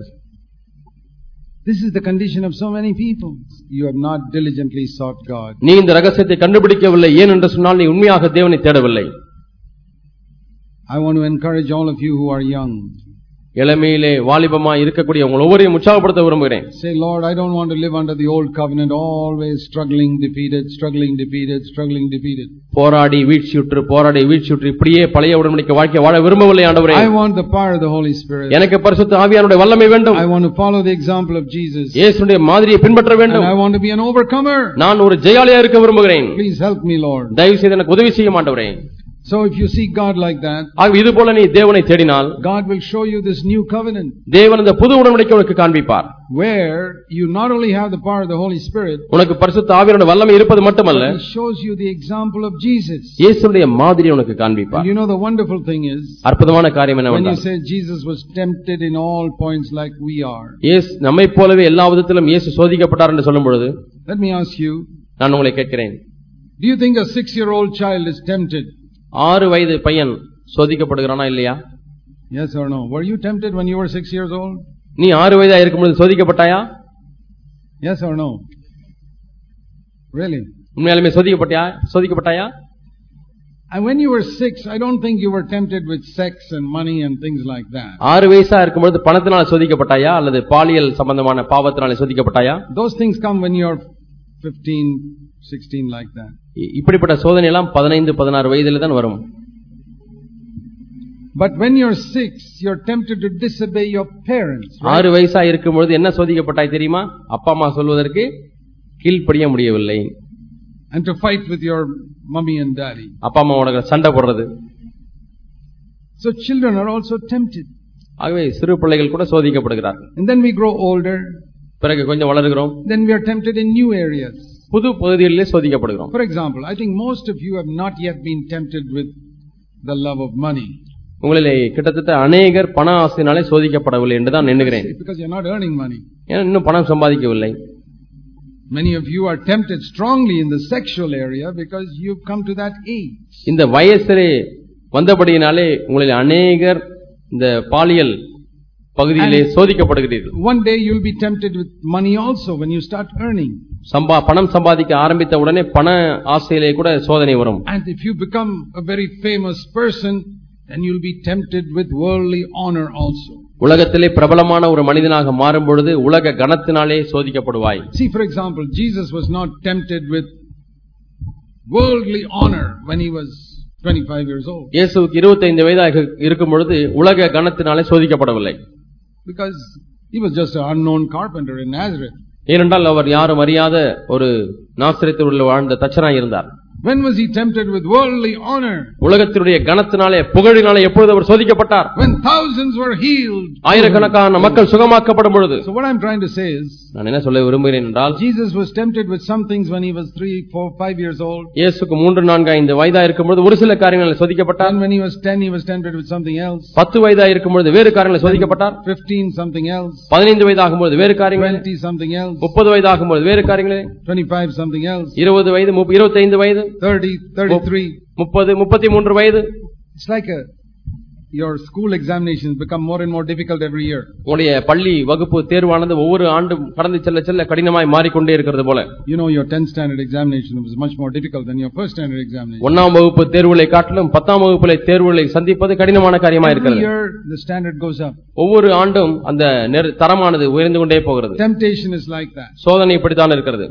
This is the condition of so many people. You have not diligently sought God. நீ இந்த ரகசியத்தை கண்டுபிடிக்கவில்லை. ஏன் என்று சொன்னால் நீ உண்மையாக தேவனை தேடவில்லை. I want to encourage all of you who are young. இளமையிலே வாலிபமாய் இருக்கக்கூடிய உங்கள் ஒவ்வொருவரையும் உற்சாகப்படுத்த விரும்புகிறேன். Say, Lord, I don't want to live under the old covenant, always struggling, defeated, struggling, defeated, struggling, defeated. போராடி வீழ்ச்சியுற்று போராடி வீழ்ச்சியுற்று இப்படியே பழைய உடன்படிக்கை வாழ்க்கை வாழ விரும்பவில்லை ஆண்டவரே. I want the power of the Holy Spirit. எனக்கு பரிசுத்த ஆவியானவருடைய வல்லமை வேண்டும். I want to follow the example of Jesus. இயேசுவின் மாதிரியை பின்பற்ற வேண்டும். And I want to be an overcomer. நான் ஒரு ஜெயாளியா இருக்க விரும்புகிறேன். Please help me, Lord. தயவு செய்து எனக்கு உதவி செய்ய ஆண்டவரே. So if you see God like that, ஆக இது போல நீ தேவனை தேடினால் God will show you this new covenant. தேவன் இந்த புது உடன்படிக்கை உனக்கு காண்பிப்பார். Where you not only have the power of the Holy Spirit, உனக்கு பரிசுத்த ஆவியானவருடைய வல்லமை இருப்பது மட்டுமல்ல, He shows you the example of Jesus. இயேசுவுடைய மாதிரியை உனக்கு காண்பிப்பார். And you know the wonderful thing is, அற்புதமான காரியம் when you என்னவென்றால், say Jesus was tempted in all points like we are. இயேசு நம்மைப் போலவே எல்லா விதத்திலும் இயேசு சோதிக்கப்பட்டார் என்று சொல்லும் பொழுது, Let me ask you, நான் உங்களை கேட்கிறேன், do you think a six-year-old child is tempted? ஆறு வயது பையன் சோதிக்கப்படுகிறானா இல்லையா? Yes or no? Were you tempted when you were six years old? நீ ஆறு வயதா இருக்கும்போது சோதிக்கப்பட்டாயா? Yes or no? Really? உண்மையாலுமே சோதிக்கப்பட்டாயா? சோதிக்கப்பட்டாயா? And when you were six, I don't think you were tempted with sex and money and things like that. ஆறு வயசா இருக்கும்போது பணத்தினால சோதிக்கப்பட்டாயா அல்லது பாலியல் சம்பந்தமான பாவத்தினால சோதிக்கப்பட்டாயா? Those things come when you're fifteen, sixteen like that. இப்படிப்பட்ட சோதனை எல்லாம் பதினைந்து பதினாறு வயதில தான் வரும். But when you're six, you're tempted to disobey your parents. ஆறு வயசா இருக்கும்போது என்ன சோதிக்கப்பட்டாய் தெரியுமா? அப்பா அம்மா சொல்வதற்கு கீழ்ப்படிய முடியவில்லை. And to fight with your mummy and daddy. அப்பா அம்மாவோட சண்டை போடுறது. So children are also tempted. ஆகவே சிறு பிள்ளைகள் கூட சோதிக்கப்படுகிறார்கள். And then we grow older. பிறகு கொஞ்சம் வளருகிறோம். Then we are tempted in new areas. புது பகுதிகளிலே சோதிக்கப்படுகிறோம். For example, I think most of you have not yet been tempted with the love of money. உங்களிலே கிட்டத்தட்ட அநேகர் பண ஆசையினாலே சோதிக்கப்படவில்லை என்று தான் எண்ணுகிறேன். Because you're not earning money. ஏன்னா இன்னும் பணம் சம்பாதிக்கவில்லை. Many of you are tempted strongly in the sexual area because you've come to that age. இந்த வயசிலே வந்தபடியினாலே உங்களில் அநேகர் இந்த பாலியல் பகுதியிலே சோதிக்கப்படுகிறீர்கள். One day you'll be tempted with money also when you start earning. சம்பா பணம் சம்பாதிக்க ஆரம்பித்த உடனே பண ஆசையிலே கூட சோதனை வரும். And if you become a very famous person, then you'll be tempted with worldly honor also. உலகத்திலே பிரபலமான ஒரு மனிதனாக மாறும் பொழுது உலக கனத்தினாலே சோதிக்கப்படுவாய். See, for example, Jesus was not tempted with worldly honor when he was twenty-five years old. இயேசுவுக்கு இருபத்தைந்து வயதாக இருக்கும் பொழுது உலக கனத்தினாலே சோதிக்கப்படவில்லை. Because he was just an unknown carpenter in Nazareth. ஏனென்றால் அவர் யாரும் அறியாத ஒரு நாசரேத்தில் உள்ள வாழ்ந்த தச்சனாய் இருந்தார். When was he tempted with worldly honor? உலகத்தினுடைய கனத்தினாலே புகழினாலே எப்பொழுது அவர் சோதிக்கப்பட்டார்? When thousands were healed. ஆயிரக்கணக்கான மக்கள் சுகமாக்கப்படும் பொழுது. So what I'm trying to say is, நான் என்ன சொல்ல விரும்புகிறேன் என்றால், Jesus was tempted with some things when he was three, four, five years old. இயேசுக்கு மூன்று நான்கு ஐந்து வயதா இருக்கும்போது ஒரு சில காரியங்களில் சோதிக்கப்பட்டார். And when he was ten, he was tempted with something else. பத்து வயதா இருக்கும்போது வேறு காரியங்களில் சோதிக்கப்பட்டார். Fifteen, something else. பதினைந்து வயதாகும்போது வேறு காரியங்கள். Twenty, something else. முப்பது வயதாகும்போது வேறு காரியங்கள். Twenty-five, something else. இருபது வயது, இருபத்தைந்து வயது. Thirty, thirty-three. முப்பது, முப்பத்தி மூன்று வயது. It's like a your school examinations become more and more difficult every year. உங்களுடைய பள்ளி வகுப்பு தேர்வானது ஒவ்வொரு ஆண்டும் கடந்து செல்ல செல்ல கடினமாய் மாறிக்கொண்டே இருக்கிறது போல. You know, your tenth standard examination was much more difficult than your first standard examination. ஒன்றாம் வகுப்பு தேர்வுகளை காட்டிலும் பத்தாம் வகுப்பிலே தேர்வுகளை சந்திப்பது கடினமான காரியமாக இருக்கிறது. Every year the standard goes up. ஒவ்வொரு ஆண்டும் அந்த தரமானது உயர்ந்து கொண்டே போகிறது. Temptation is like that. சோதனை இப்படித்தான் இருக்கிறது.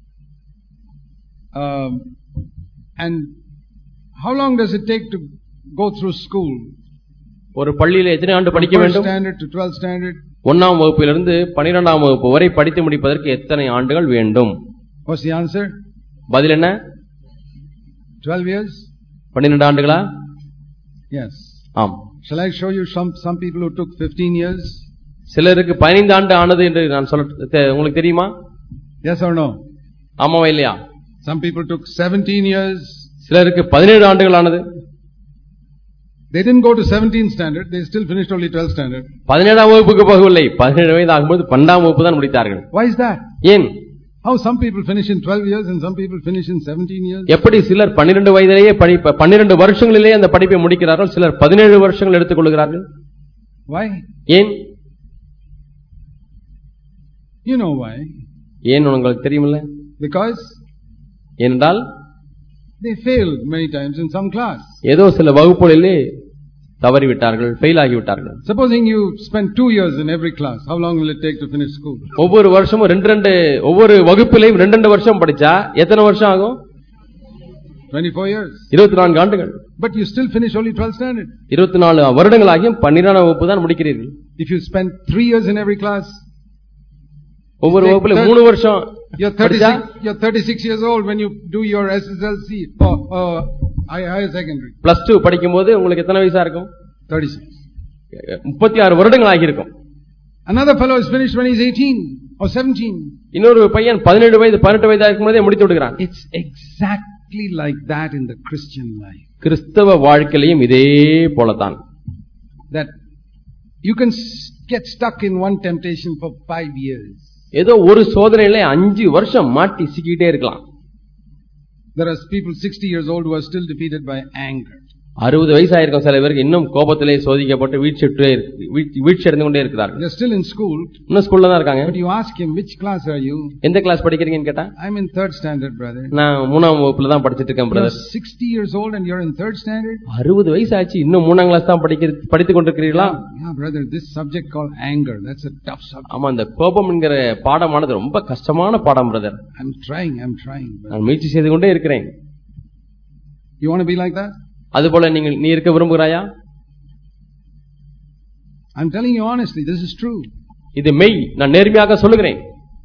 Um, and how long does it take to go through school? ஒரு பள்ளியில எத்தனை ஆண்டு படிக்க வேண்டும்? Standard to twelfth standard. ஒன்றாம் வகுப்பிலிருந்து பன்னிரண்டாம் வகுப்பு வரை படித்து முடிப்பதற்கு எத்தனை ஆண்டுகள் வேண்டும்? What's the answer? பதில் என்ன? twelve years? பன்னிரண்டு ஆண்டுகளா? Yes. ஆம். Shall I show you some some people who took fifteen years? சிலருக்கு பதினைந்து ஆண்டு ஆனது என்று நான் சொல்ல உங்களுக்கு தெரியுமா? Yes or no? ஆமாவா இல்லையா? Some people took seventeen years. சிலருக்கு பதினேழு ஆண்டுகள் ஆனது. They didn't go to seventeenth standard, they still finished only twelfth standard. பதினேழாம் வகுப்புக்கு போகவில்லை. பதினேழு வயது ஆகும்போது பன்னெண்டாம் வகுப்பு தான் முடித்தார்கள். Why is that? ஏன்? How some people finish in twelve years and some people finish in seventeen years? எப்படி சிலர் பன்னிரண்டு வயதிலேயே படிப்ப பன்னிரண்டு வருஷங்களிலேயே அந்த படிப்பை முடிக்கிறார்கள், சிலர் பதினேழு வருஷங்கள் எடுத்துக் கொள்கிறார்கள். Why? ஏன்? You know why? ஏன் உங்களுக்கு தெரியுமில்ல? Because ஏனென்றால் they failed many times in some class. ஏதோ சில வகுப்புகளிலே தவறிவிட்டார்கள், ஃபெயில் ஆகிவிட்டார்கள். Supposing you spend two years in every class, how long will it take to finish school? ஒவ்வொரு வருஷமும் ரெண்டு ரெண்டு ஒவ்வொரு வகுப்பிலையும் ரெண்டு ரெண்டு வருஷம் படிச்சா எத்தனை வருஷம் ஆகும்? twenty-four years. இருபத்தி நான்கு ஆண்டுகள். But you still finish only twelfth standard. இருபத்தி நான்கு வருடங்களாகியும் பன்னிரண்டாம் வகுப்பு தான் முடிக்கிறீர்கள். If you spend three years in every class, ஒவ்வொரு வகுப்புல மூணு வருஷம். You're thirty-six, you're thirty-six years old when you do your S S L C or uh, higher secondary. Plus two படிக்கும்போது உங்களுக்கு எத்தனை வயசா இருக்கும்? thirty-six. முப்பத்தி ஆறு வருடங்கள் ஆகியிருக்கும். Another fellow is finished when he's eighteen or seventeen. இன்னொரு பையன் பதினேழு வயது பதினெட்டு வயதா இருக்கும்போதே முடித்து விடுகிறான். It's exactly like that in the Christian life. கிறிஸ்தவ வாழ்க்கையிலும் இதே போலதான். That you can get stuck in one temptation for five years. ஏதோ ஒரு சோதனையில அஞ்சு வருஷம் மாட்டி சிக்கிட்டே இருக்கலாம். There are people sixty years old who are still defeated by anger. அறுபது வயசு ஆயிருக்கும் சில பேருக்கு இன்னும் கோபத்திலே சோதிக்கப்பட்டு வீழ்ச்சிட்டே வீழ்ச்சி அடைந்து கொண்டே இருக்கிறார்கள். They are still in school. இன்னும் ஸ்கூல்ல தான் இருக்காங்க. But you ask him, which class are you? எந்த கிளாஸ் படிக்கிறீங்கன்னு கேட்டா, I'm in third standard, brother. நான் மூணாம் வகுப்புல தான் படிச்சிட்டு இருக்கேன் brother. You're sixty years old and you're in third standard? அறுபது வயசு ஆச்சு இன்னும் மூணாம் கிளாஸ் தான் படிக்கிறது படித்துக் கொண்டிருக்கிறீர்களா? Yeah, brother, this subject called anger, that's a tough subject. ஆமா, அந்த கோபம் என்கிற பாடமானது ரொம்ப கஷ்டமான பாடம் brother. I'm trying, I'm trying. நான் முயற்சி செய்து கொண்டே இருக்கிறேன். You want to be like that? அதுபோல நீங்கள் நீ இருக்க விரும்புகிறாயா? I'm telling you honestly, this is true. இது மெய், நான் நேர்மையாக சொல்லுகிறேன்.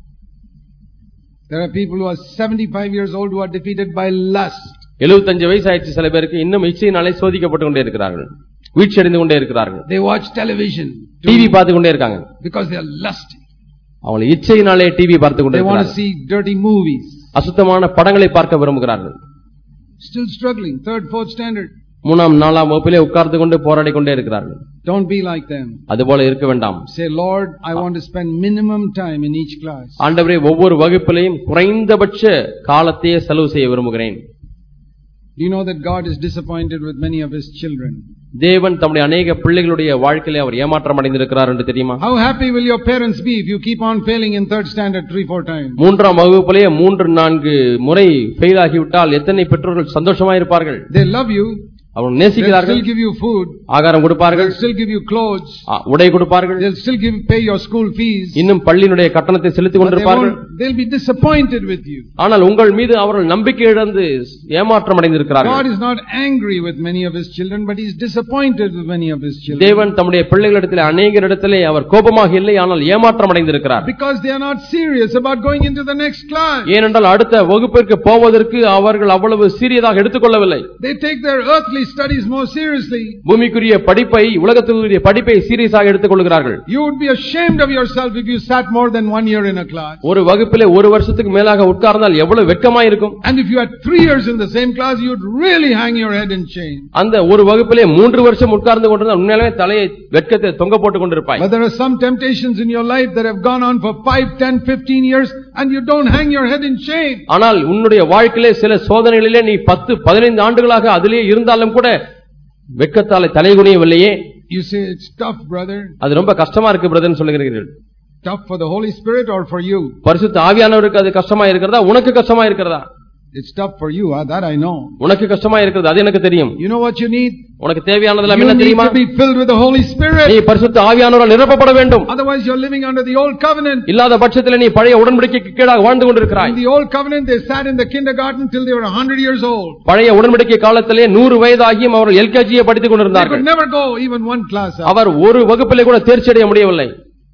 There are people who are seventy-five years old who are defeated by lust. எழுபத்தஞ்சு வயசு ஆயிடுச்சு சில பேருக்கு இன்னும் இச்சையினாலே சோதிக்கப்பட்டு கொண்டே இருக்கிறார்கள், வீழ்ச்சி அடைந்து கொண்டே இருக்கிறார்கள். They watch television, டிவி பார்த்து கொண்டே இருக்காங்க. Because they are lusty. அவங்க இச்சையினாலே டிவி பார்த்து கொண்டே They want to இருக்கிறார்கள். see dirty movies. அசுத்தமான படங்களை பார்க்க விரும்புகிறார்கள். Still struggling, third, fourth standard. மூணாம் நாலாம் வகுப்பிலே உட்கார்ந்து கொண்டு போராடி கொண்டே இருக்கிறார்கள். Don't be like them. அதுபோல இருக்க வேண்டாம். Say, Lord, I want to spend minimum time in each class. ஆண்டவரே, ஒவ்வொரு வகுப்பிலையும் குறைந்தபட்ச காலத்தையே செலவு செய்ய விரும்புகிறேன். Do you know that God is disappointed with many of His children? தேவன் தம்முடைய அநேக பிள்ளைகளுடைய வாழ்க்கையிலே அவர் ஏமாற்றம் அடைந்திருக்கிறார் என்று தெரியுமா? How happy will your parents be if you keep on failing in third standard three four times? மூன்றாம் வகுப்பிலேயே மூன்று நான்கு முறை ஃபெயில் ஆகிவிட்டால் எத்தனை பெற்றோர்கள் சந்தோஷமாக இருப்பார்கள்? They love you. அவர்கள் நேசிக்கிறார்கள். They'll still give you food. ஆகாரம் கொடுப்பார்கள். They'll still give you clothes. உடை கொடுப்பார்கள். They'll still give pay your school fees. இன்னும் பள்ளியினுடைய கட்டணத்தை செலுத்திக் கொண்டிருப்பார்கள். They'll be disappointed with you. ஆனால் உங்கள் மீது அவர்கள் நம்பிக்கை இழந்து ஏமாற்றம் அடைந்திருக்கிறார்கள். God is not angry with many of His children, but He is disappointed with many of His children. தேவன் தம்முடைய பிள்ளைகளிடத்திலே அநேகரிடத்திலே அவர் கோபமாக இல்லை, ஆனால் ஏமாற்றம் அடைந்திருக்கிறார். Because they are not serious about going into the next class. ஏனென்றால் அடுத்த வகுப்பிற்கு போவதற்கு அவர்கள் அவ்வளவு சீரியஸாக எடுத்துக்கொள்ளவில்லை. They take their earthly studies more seriously. பூமிக்குரிய படிப்பை, உலகத்துக்குரிய படிப்பை சீரியஸாக எடுத்துக்கொள்கிறார்கள். You would be ashamed of yourself if you sat more than one year in a class. ஒரு வகுப்பிலே ஒரு வருஷத்துக்கு மேலாக உட்கார்ந்தால் எவ்வளவு வெட்கமாய் இருக்கும். And if you had three years in the same class, you would really hang your head in shame. அந்த ஒரு வகுப்பிலே மூன்று வருஷம் உட்கார்ந்து கொண்டிருந்தால் உண்மையிலேயே தலையை வெட்கத்தை தொங்க போட்டுக் கொண்டிருப்பாய். But there are some temptations in your life that have gone on for five, ten, fifteen years and you don't hang your head in shame. ஆனால் உன்னுடைய வாழ்க்கையிலே சில சோதனைகளிலே நீ பத்து பதினைந்து ஆண்டுகளாக அதிலே இருந்தாலும் கூட வெட்கத்தாலே தலைகுனியவில்லையே. You say it's tough, brother. அது ரொம்ப கஷ்டமா இருக்கு பிரதர்னு சொல்லுகிறீர்கள். Tough for the Holy Spirit or for you? பரிசுத்த ஆவியானவருக்கு அது கஷ்டமா இருக்கிறதா, உனக்கு கஷ்டமா இருக்கிறதா? It's tough for you, that I know. உனக்கு கஷ்டமா இருக்கிறது, அது எனக்கு தெரியும். You know what you need? உனக்கு தேவையானதெல்லாம் You என்ன need தெரியுமா? to be filled with the Holy Spirit. நீ பரிசுத்த ஆவியானவரால் நிரப்பப்பட வேண்டும். Otherwise you're living under the old covenant. இல்லாத பட்சத்தில் நீ பழைய உடன்படிக்கைக்கு கீழாக வாழ்ந்து கொண்டிருக்கிறாய். In the old covenant they sat in the kindergarten till they were one hundred years old. பழைய உடன்படிக்கை காலத்திலே நூறு வயதாகியும் அவர்கள் எல்கேஜியை படித்துக் They கொண்டிருந்தார்கள். could never go even one class up. அவர் ஒரு வகுப்பிலே கூட தேர்ச்சி அடைய முடியவில்லை.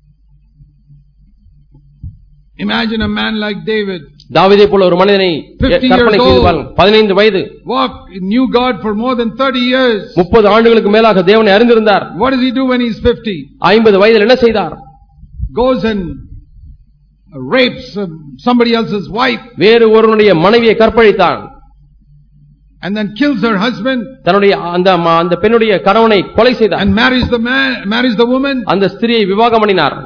Imagine a man like David. தாவீதை போல ஒரு மனிதனை கற்பனை செய்து பாருங்கள். பதினைந்து வயது, walk knew God for more than thirty years. முப்பது ஆண்டுகளுக்கு மேலாக தேவனை அறிந்திருந்தார். What does he do when he's fifty? ஐம்பது வயதில் என்ன செய்தார்? Goes and rapes somebody else's wife. வேறு ஒருவனுடைய மனைவியை கற்பழித்தான். And then kills her husband. தன்னுடைய அந்த அந்த பெண்ணுடைய கணவனை கொலை செய்தார். And marries the man, marries the woman. அந்த ஸ்திரியை விவாகம் பண்ணினார்.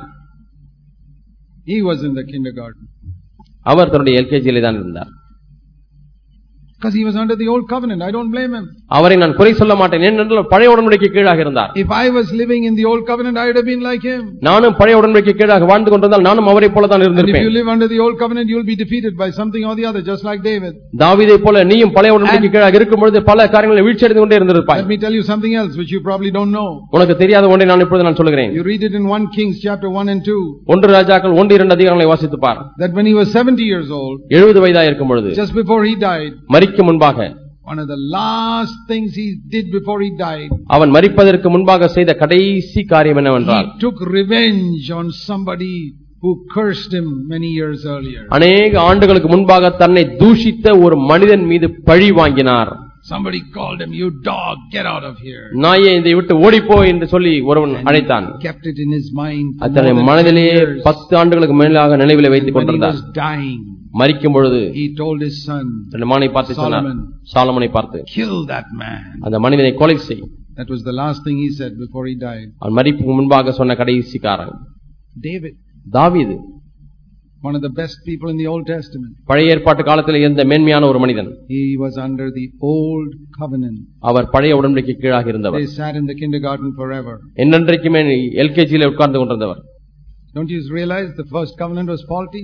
He was in the kindergarten. அவர் தன்னுடைய எல்கேஜியிலே தான் இருந்தார். Because he was under the old covenant. I don't blame him. அவரை நான் குறை சொல்ல மாட்டேன். ஏனென்றால் பழைய உடன்படிக்கைக்கு கீழாக இருந்தார். If I was living in the old covenant, I would have been like him. நானும் பழைய உடன்படிக்கைக்கு கீழாக வாழ்ந்து கொண்டிருந்தால் நானும் அவரை போல தான் இருந்திருப்பேன். If you live under the old covenant, you will be defeated by something or the other, just like David. தாவீதை போல நீயும் பழைய உடன்படிக்கைக்கு கீழாக இருக்கும் பொழுது பல காரியங்களை வீழ்ச்சியடைந்து கொண்டே இருந்திருப்பாய். Let me tell you something else which you probably don't know. உனக்கு தெரியாத ஒன்றை நான் இப்பொழுது நான் சொல்கிறேன். You read it in First Kings chapter one and two. ஒன்று ராஜாக்கள் ஒன்று இரண்டு அதிகாரங்களை வாசித்து பார். That when he was seventy years old, எழுபது வயதாக இருக்கும் பொழுது, just before he died, மரிக்கும் முன்பாக, one of the last things he did before he died, அவன் மரிப்பதற்கு முன்பாக செய்த கடைசி காரியம் என்னவென்றால், he took revenge on somebody who cursed him many years earlier. அநேக ஆண்டுகளுக்கு முன்பாக தன்னை தூஷித்த ஒரு மனிதன் மீது பழி வாங்கினார். Somebody called him, you dog, get out of here. நாயே இதை விட்டு ஓடிப்போ என்று சொல்லி ஒருவன் அழைத்தான். Kept it in his mind. அதனை மனதிலே பத்து ஆண்டுகளுக்கு மேலாக நினைவிலே வைத்துக் கொண்டிருந்தார். மரிக்கும் பொழுது he told his son, தன் மகனை பார்த்து சொன்னார், சாலமோனை பார்த்து, kill that man. அந்த மனிதனை கொலை செய். That was the last thing he said before he died. அவன் மரிப்புக்கு முன்பாக சொன்ன கடைசி காரணம். David, தாவீது, one of the best people in the Old Testament. பழைய ஏற்பாட்டு காலத்தில் இருந்த மேன்மையான ஒரு மனிதன். He was under the old covenant. அவர் பழைய உடன்படிக்கைக்கு கீழாக இருந்தவர். They sat in the kindergarten forever. என்றென்றைக்குமே எல்கேஜியில் உட்கார்ந்து கொண்டிருந்தவர். Don't you realize the first covenant was faulty?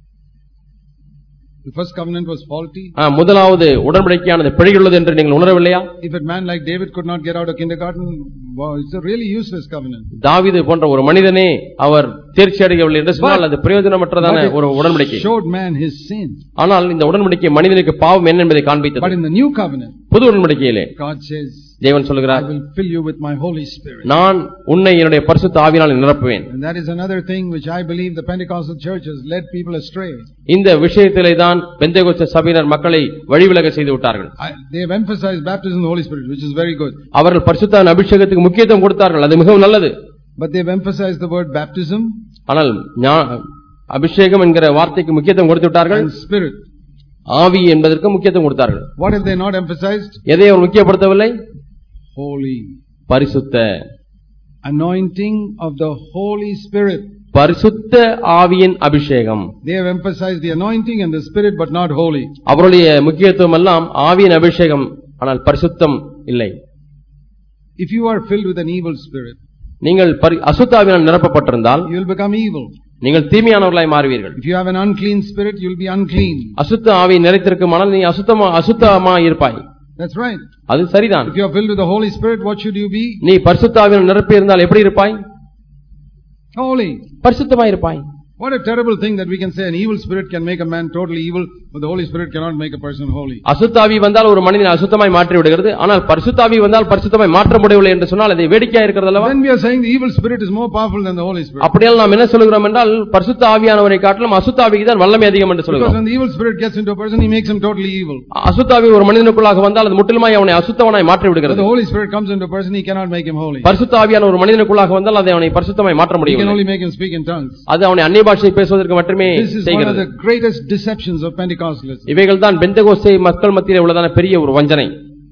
The first covenant was faulty. ஆ, முதலாவது உடன்படிக்கையானது பிழையுள்ளது என்று நீங்கள் உணரவில்லையா? If a man like David could not get out of kindergarten, wow, it's a really useless covenant. தாவீது போன்ற ஒரு மனிதனே அவர் தேர்ச்சி அடையவில்லை என்று சொன்னால் அது பிரயோஜனமற்றதான ஒரு உடன்படிக்கை. Showed man his sin. ஆனால் இந்த உடன்படிக்கை மனிதனுக்கு பாவம் என்ன என்பதை காண்பித்தது. But in the new covenant, புது உடன்படிக்கையிலே God says, தேவன் சொல்கிறார், I will fill you with my Holy Spirit. நான் உன்னை என்னுடைய பரிசுத்த ஆவியினால் நிரப்புவேன். And that is another thing which I believe the Pentecostal church has led people astray. இந்த விஷயத்திலே தான் பெந்தேகோஸ்தே சபையினர் மக்களை வழிவிலக செய்து விட்டார்கள். They have emphasized baptism in the Holy Spirit, which is very good. அவர்கள் பரிசுத்த அபிஷேகத்துக்கு முக்கியத்துவம் கொடுத்தார்கள், அது மிகவும் நல்லது. But they have emphasized the word baptism, ஆனால் அபிஷேகம் என்கிற வார்த்தைக்கு முக்கியத்துவம் கொடுத்து விட்டார்கள், and spirit, ஆவி என்பதற்கு முக்கியத்துவம் கொடுத்தார்கள். What have they not emphasized? எதை அவர் முக்கியப்படுத்தவில்லை? Holy, பரிசுத்த, anointing of the Holy Spirit. பரிசுத்த ஆவியின் அபிஷேகம். They have emphasized the anointing and the spirit, but not holy. அவருடைய முக்கியத்துவம் எல்லாம் ஆவியின் அபிஷேகம், ஆனால் பரிசுத்தம் இல்லை. If you are filled with an evil spirit, நீங்கள் அசுத்த ஆவியினால் நிரப்பப்பட்டிருந்தால் you will become evil. நீங்கள் தீமையானவர்களாய் மாறுவீர்கள். If you have an unclean spirit, you will be unclean. அசுத்த ஆவி நிறைத்திருக்குமானால் நீ அசுத்தமா அசுத்தமாய் இருப்பாய். That's right. அது சரிதான். If you are filled with the Holy Spirit, what should you be? நீ பரிசுத்த ஆவியினால் நிரப்பி இருந்தால் எப்படி இருப்பாய்? Holy. பரிசுத்தமாய் இருப்பாய். What a terrible thing that we can say an evil spirit can make a man totally evil, but the Holy Spirit cannot make a person holy. அசுத்த ஆவி வந்தால் ஒரு மனிதனை அசுத்தமாய் மாற்றி விடுகிறது, ஆனால் பரிசுத்த ஆவி வந்தால் பரிசுத்தமாய் மாற்ற முடியவில்லை என்று சொன்னால் அது வேடிக்கையா இருக்கிறது அல்லவா? When we are saying the evil spirit is more powerful than the Holy Spirit. அப்படியே நாம் என்ன சொல்கிறோம் என்றால் பரிசுத்த ஆவியானவரை காட்டிலும் அசுத்த ஆவிக்கு தான் வல்லமை அதிகம் என்று சொல்கிறோம். Because when the evil spirit gets into a person, he makes him totally evil. அசுத்த ஆவி ஒரு மனிதனுக்குள்ளாக வந்தால் அது முற்றிலுமாய் அவனை அசுத்தவனாய் மாற்றி விடுகிறது. When the Holy Spirit comes into a person, he cannot make him holy. பரிசுத்த ஆவியான ஒரு மனிதனுக்குள்ளாக வந்தால் அதை அவனை பரிசுத்தமாய் மாற்ற He முடியும். can only make him speak in tongues. அது அவனை அந்நிய பாஷை பேசுவதற்கு மட்டுமே This is one of செய்கிறது. the greatest deceptions of Pentecostalism. இவைகள் தான் பெந்தேகோஸ்தே மக்கள் மத்தியிலே உள்ளதான பெரிய ஒரு வஞ்சனை.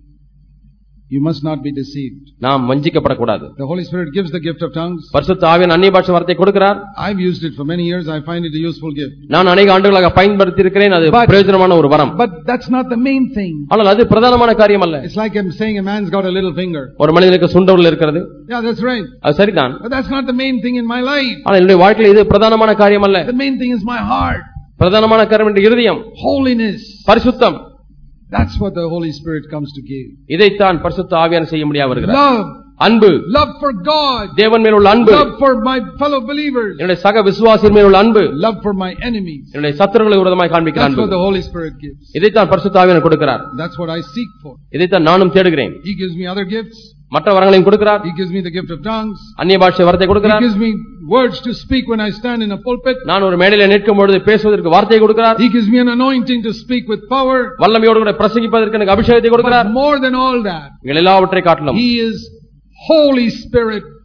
You must not be deceived. நாம் வஞ்சிக்கப்படக்கூடாது. The Holy Spirit gives the gift of tongues. பரிசுத்த ஆவியான அந்நிய பாஷை வார்த்தை கொடுக்கிறார். I've used it for many years. I find it a useful gift. நான் அநேக ஆண்டுகளாக பயன்படுத்தி இருக்கிறேன், அது பிரயோஜனமான ஒரு வரம். But that's not the main thing. ஆனால் அது பிரதானமான காரியம் அல்ல. It's like I'm saying a man's got a little finger. ஒரு மனிதனுக்கு சுண்டவிரல் இருக்கிறது. Yeah, that's right. அது சரிதான். But that's not the main thing in my life. ஆனால் என்னுடைய வாழ்க்கையில் இது பிரதானமான காரியம் அல்ல. The main thing is my heart. பிரதானமான காரியம் என்ற இருதயம், holiness, பரிசுத்தம். That's what the Holy Spirit comes to give. இதைத்தான் பரிசுத்த ஆவியானவர் செய்ய முடியாது வருகிறார். Love, அன்பு, love for God, தேவன் மேல் உள்ள அன்பு, love for my fellow believers, என்னுடைய சக விசுவாசியின் மேல் உள்ள அன்பு, love for my enemies, என்னுடைய சத்துருக்களுக்கு விரோதமாய் காண்பிக்கிற அன்பு. That's what the Holy Spirit gives. இதைத்தான் பரிசுத்த ஆவியானவர் கொடுக்கிறார். That's what I seek for. இதைத்தான் நானும் தேடுகிறேன். He gives me other gifts. மற்ற வரங்களையும் கொடுக்கிறார். He gives me the gift of tongues. அந்நிய பாஷை வார்த்தை கொடுக்கிறார். He gives me words to speak when I stand in a pulpit. நான் ஒரு மேடையிலே நிற்கும் பொழுது பேசுவதற்கு வார்த்தையை கொடுக்கிறார். He gives me an anointing to speak with power. வல்லமையோடு கூட பிரசங்கிப்பதற்கு எனக்கு அபிஷேகத்தை கொடுக்கிறார். But more than all that, எல்லாவற்றை காட்டிலும் He is Holy Spirit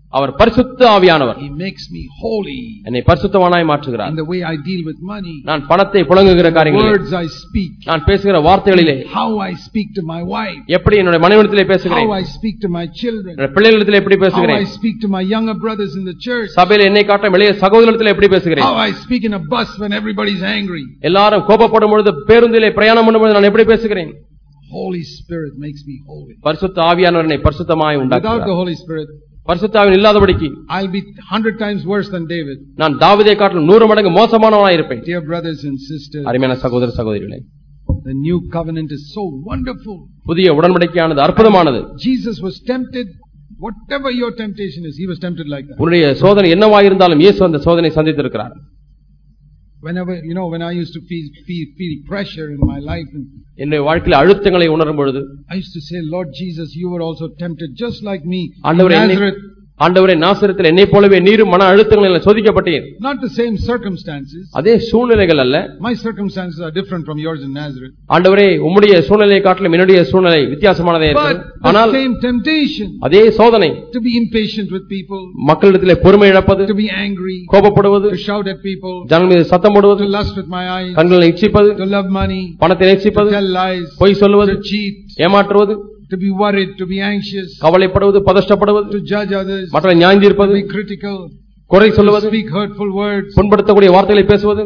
அவர் பரிசுத்த ஆவியானவர். He makes me holy. என்னை பரிசுத்தவானாய் மாற்றுகிறார். In the way I deal with money. நான் பணத்தை புழங்குகிற காரியங்களிலே, words I speak. நான் பேசுகிற வார்த்தைகளிலே, how I speak to my wife. எப்படி என்னுடைய மனைவியிடத்திலே பேசுகிறேன், how I speak to my children. என்னுடைய பிள்ளைகளிடத்திலே எப்படி பேசுகிறேன், how I speak to my younger brothers in the church. சபையிலே என்னை காட்டும் இளைய சகோதரர்களிடத்திலே எப்படி பேசுகிறேன், how I speak in a bus when everybody is angry. எல்லாரும் கோபப்படும் பொழுது பேருந்திலே பிரயாணம் பண்ணும்போது நான் எப்படி பேசுகிறேன். Holy Spirit makes me holy. பரிசுத்த ஆவியானவர் என்னை பரிசுத்தமாய் உண்டாக்குகிறார். Without the Holy Spirit, பரிசுத்த ஆவியானவர் இல்லாதபடிக்கு I'll be one hundred times worse than David. நான் தாவீதை காட்டிலும் நூறு மடங்கு மோசமானவனாய் இருப்பேன். Dear brothers and sisters, அருமையான சகோதர சகோதரிகளே, the new covenant is so wonderful. புதிய உடன்படிக்கையானது அற்புதமானது. Jesus was tempted, whatever your temptation is, he was tempted like that. உன்னுடைய சோதனை என்னவாக இருந்தாலும் இயேசு அந்த சோதனை சந்தித்திருக்கிறார். Whenever, you know, when I used to feel feel, feel pressure in my life, and என்னுடைய வாழ்க்கையில் அழுத்தங்களை உணரும் பொழுது I used to say, Lord Jesus, you were also tempted just like me in ஆண்டவரே, Nazareth. ஆண்டவரே, நாசரேத்தில் என்னை போலவே நீரும் மன அழுத்தங்களில் சோதிக்கப்பட்டீர். Not the same circumstances. அதே சூழ்நிலைகள் அல்ல. My circumstances are different from yours in Nazareth. ஆண்டவரே, உம்முடைய சூழ்நிலையை காட்டிலும் என்னுடைய சூழ்நிலை வித்தியாசமானதே இருக்கிறது. ஆனால் the same temptation. அதே சோதனை. To be impatient with people. மக்களிடத்திலே பொறுமை இழப்பது. To be angry. கோபப்படுவது. To shout at people. ஜனங்கள் மீது சத்தம் போடுவது. To lust with my eyes. கண்களை இச்சிப்பது. To love money. பணத்தை நேசிப்பது. To tell lies. பொய் சொல்லுவது. To cheat. ஏமாற்றுவது. To be worried, to be anxious, கவலைப்படுவது, பதஷ்டப்படுவது, to judge others, மற்றவர்களை நியாயம் தீர்ப்பது, to be critical, குறை சொல்லுவது, to speak hurtful words, புண்படுத்தக்கூடிய வார்த்தைகளை பேசுவது,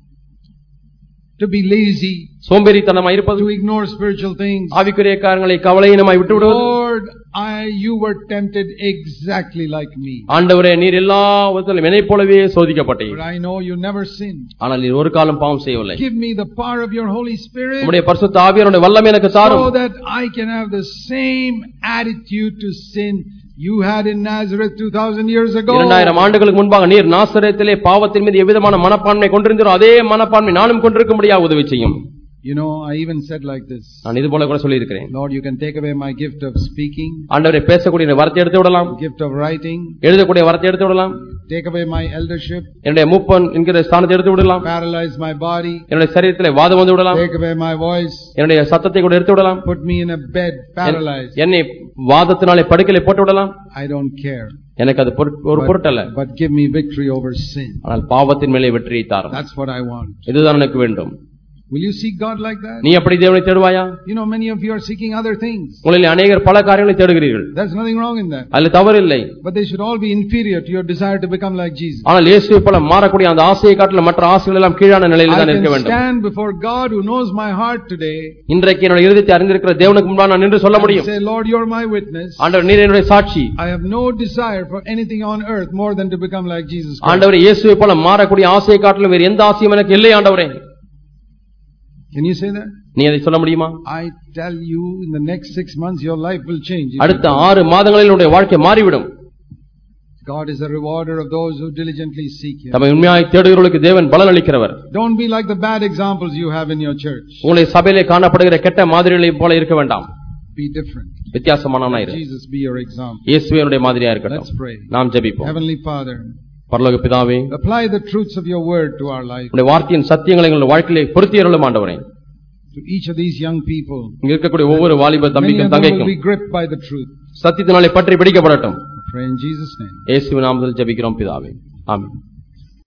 to be lazy, சோம்பேறித்தனமாய் இருப்பது, to ignore spiritual things. ஆவிக்குரிய காரியங்களை கவலையினமாய் விட்டுவிடுவது. Lord, I you were tempted exactly like me. ஆண்டவரே, நீர் எல்லா விதத்திலும் என்னைப் போலவே சோதிக்கப்பட்டீர். But I know you never sinned. ஆனால் நீர் ஒரு காலம் பாவம் செய்யவில்லை. Give me the power of your Holy Spirit, உம்முடைய பரிசுத்த ஆவியானவருடைய வல்லமை எனக்கு தாரும், so that I can have the same attitude to sin you had in Nazareth two thousand years ago. இரண்டாயிரம் ஆண்டுகளுக்கு முன்பாக நீர் நாசரேத்திலே பாவத்தின் மீது எவ்விதமான மனப்பான்மை கொண்டிருந்தீரோ அதே மனப்பான்மை நானும் கொண்டிருக்கும்படியாக உதவி செய்யும். You know, I even said like this. நான் இது போல கூட சொல்லி இருக்கிறேன். Lord, you can take away my gift of speaking. ஆண்டவரே, பேசக்கூடிய வரத்தை எடுத்து விடலாம். Gift of writing. எழுதக்கூடிய வரத்தை எடுத்து விடலாம். Take away my eldership. என்னுடைய மூப்பன் என்கிற ஸ்தானத்தை எடுத்து விடலாம். Paralyze my body. என்னுடைய சரீரத்திலே வாதம் வந்து விடலாம். Take away my voice. என்னுடைய சத்தத்தை கூட எடுத்து விடலாம். Put me in a bed paralyzed. என்னை வாதத்தினாலே படுக்கையிலே போட்டு விடலாம். I don't care. எனக்கு அது ஒரு பொருட்டல்ல. But give me victory over sin. ஆனால் பாவத்தின் மேலே வெற்றியை தாரும். That's what I want. இதுதான் எனக்கு வேண்டும். Will you seek God like that? நீ அப்படி தேவனை தேடுவாயா? You know, many of you are seeking other things. உங்களில் அநேகர் பல காரியங்களை தேடுகிறீர்கள். There's nothing wrong in that. அதில் தவறு இல்லை. But they should all be inferior to your desire to become like Jesus. ஆனால் இயேசுவை போல மாறக்கூடிய அந்த ஆசையை காட்டிலும் மற்ற ஆசைகள் எல்லாம் கீழான நிலையில் தான் இருக்க வேண்டும். I can stand before God who knows my heart today. இன்றைக்கு என்னுடைய இருதயத்தை அறிந்திருக்கிற தேவனுக்கு முன்பாக நான் நின்று சொல்ல முடியும். Say, Lord, you're my witness. ஆண்டவர், நீர் என்னுடைய சாட்சி. I have no desire for anything on earth more than to become like Jesus Christ. ஆண்டவர், இயேசுவை போல மாறக்கூடிய ஆசையை காட்டிலும் வேறு எந்த ஆசையும் எனக்கு இல்லை ஆண்டவரே. Can you say that? நீ அதை சொல்ல முடியுமா? I tell you, in the next six months your life will change. அடுத்த ஆறு மாதங்களில் உன்னுடைய வாழ்க்கை மாறிவிடும். God is a rewarder of those who diligently seek him. தம்மை உண்மையாய் தேடுகிறவர்களுக்கு தேவன் பலன் அளிக்கிறவர். Don't be like the bad examples you have in your church. உங்களுடைய சபையிலே காணப்படுகிற கெட்ட மாதிரிகளைப் போல இருக்க வேண்டாம். Be different. வித்தியாசமானவனாய் இரு. Jesus be your example. இயேசுவினுடைய மாதிரியா இருக்கட்டும். Let's pray. நாம் ஜெபிப்போம். Heavenly Father, பரலோக பிதாவே, apply the truths of your word to our life. உம்முடைய வார்த்தையின் சத்தியங்களை எங்கள் வாழ்க்கையிலே பொருத்தி அருளும் ஆண்டவரே. To each of these young people, இங்க இருக்கக்கூடிய ஒவ்வொரு வாலிப தம்பிக்கும் தங்கைக்கும் be gripped by the truth. சத்தியத்தினாலே பற்றி பிடிக்கப்படட்டும். Pray in Jesus' name. இயேசுவின் நாமத்தில் ஜெபிக்கிறோம் பிதாவே. ஆமென்.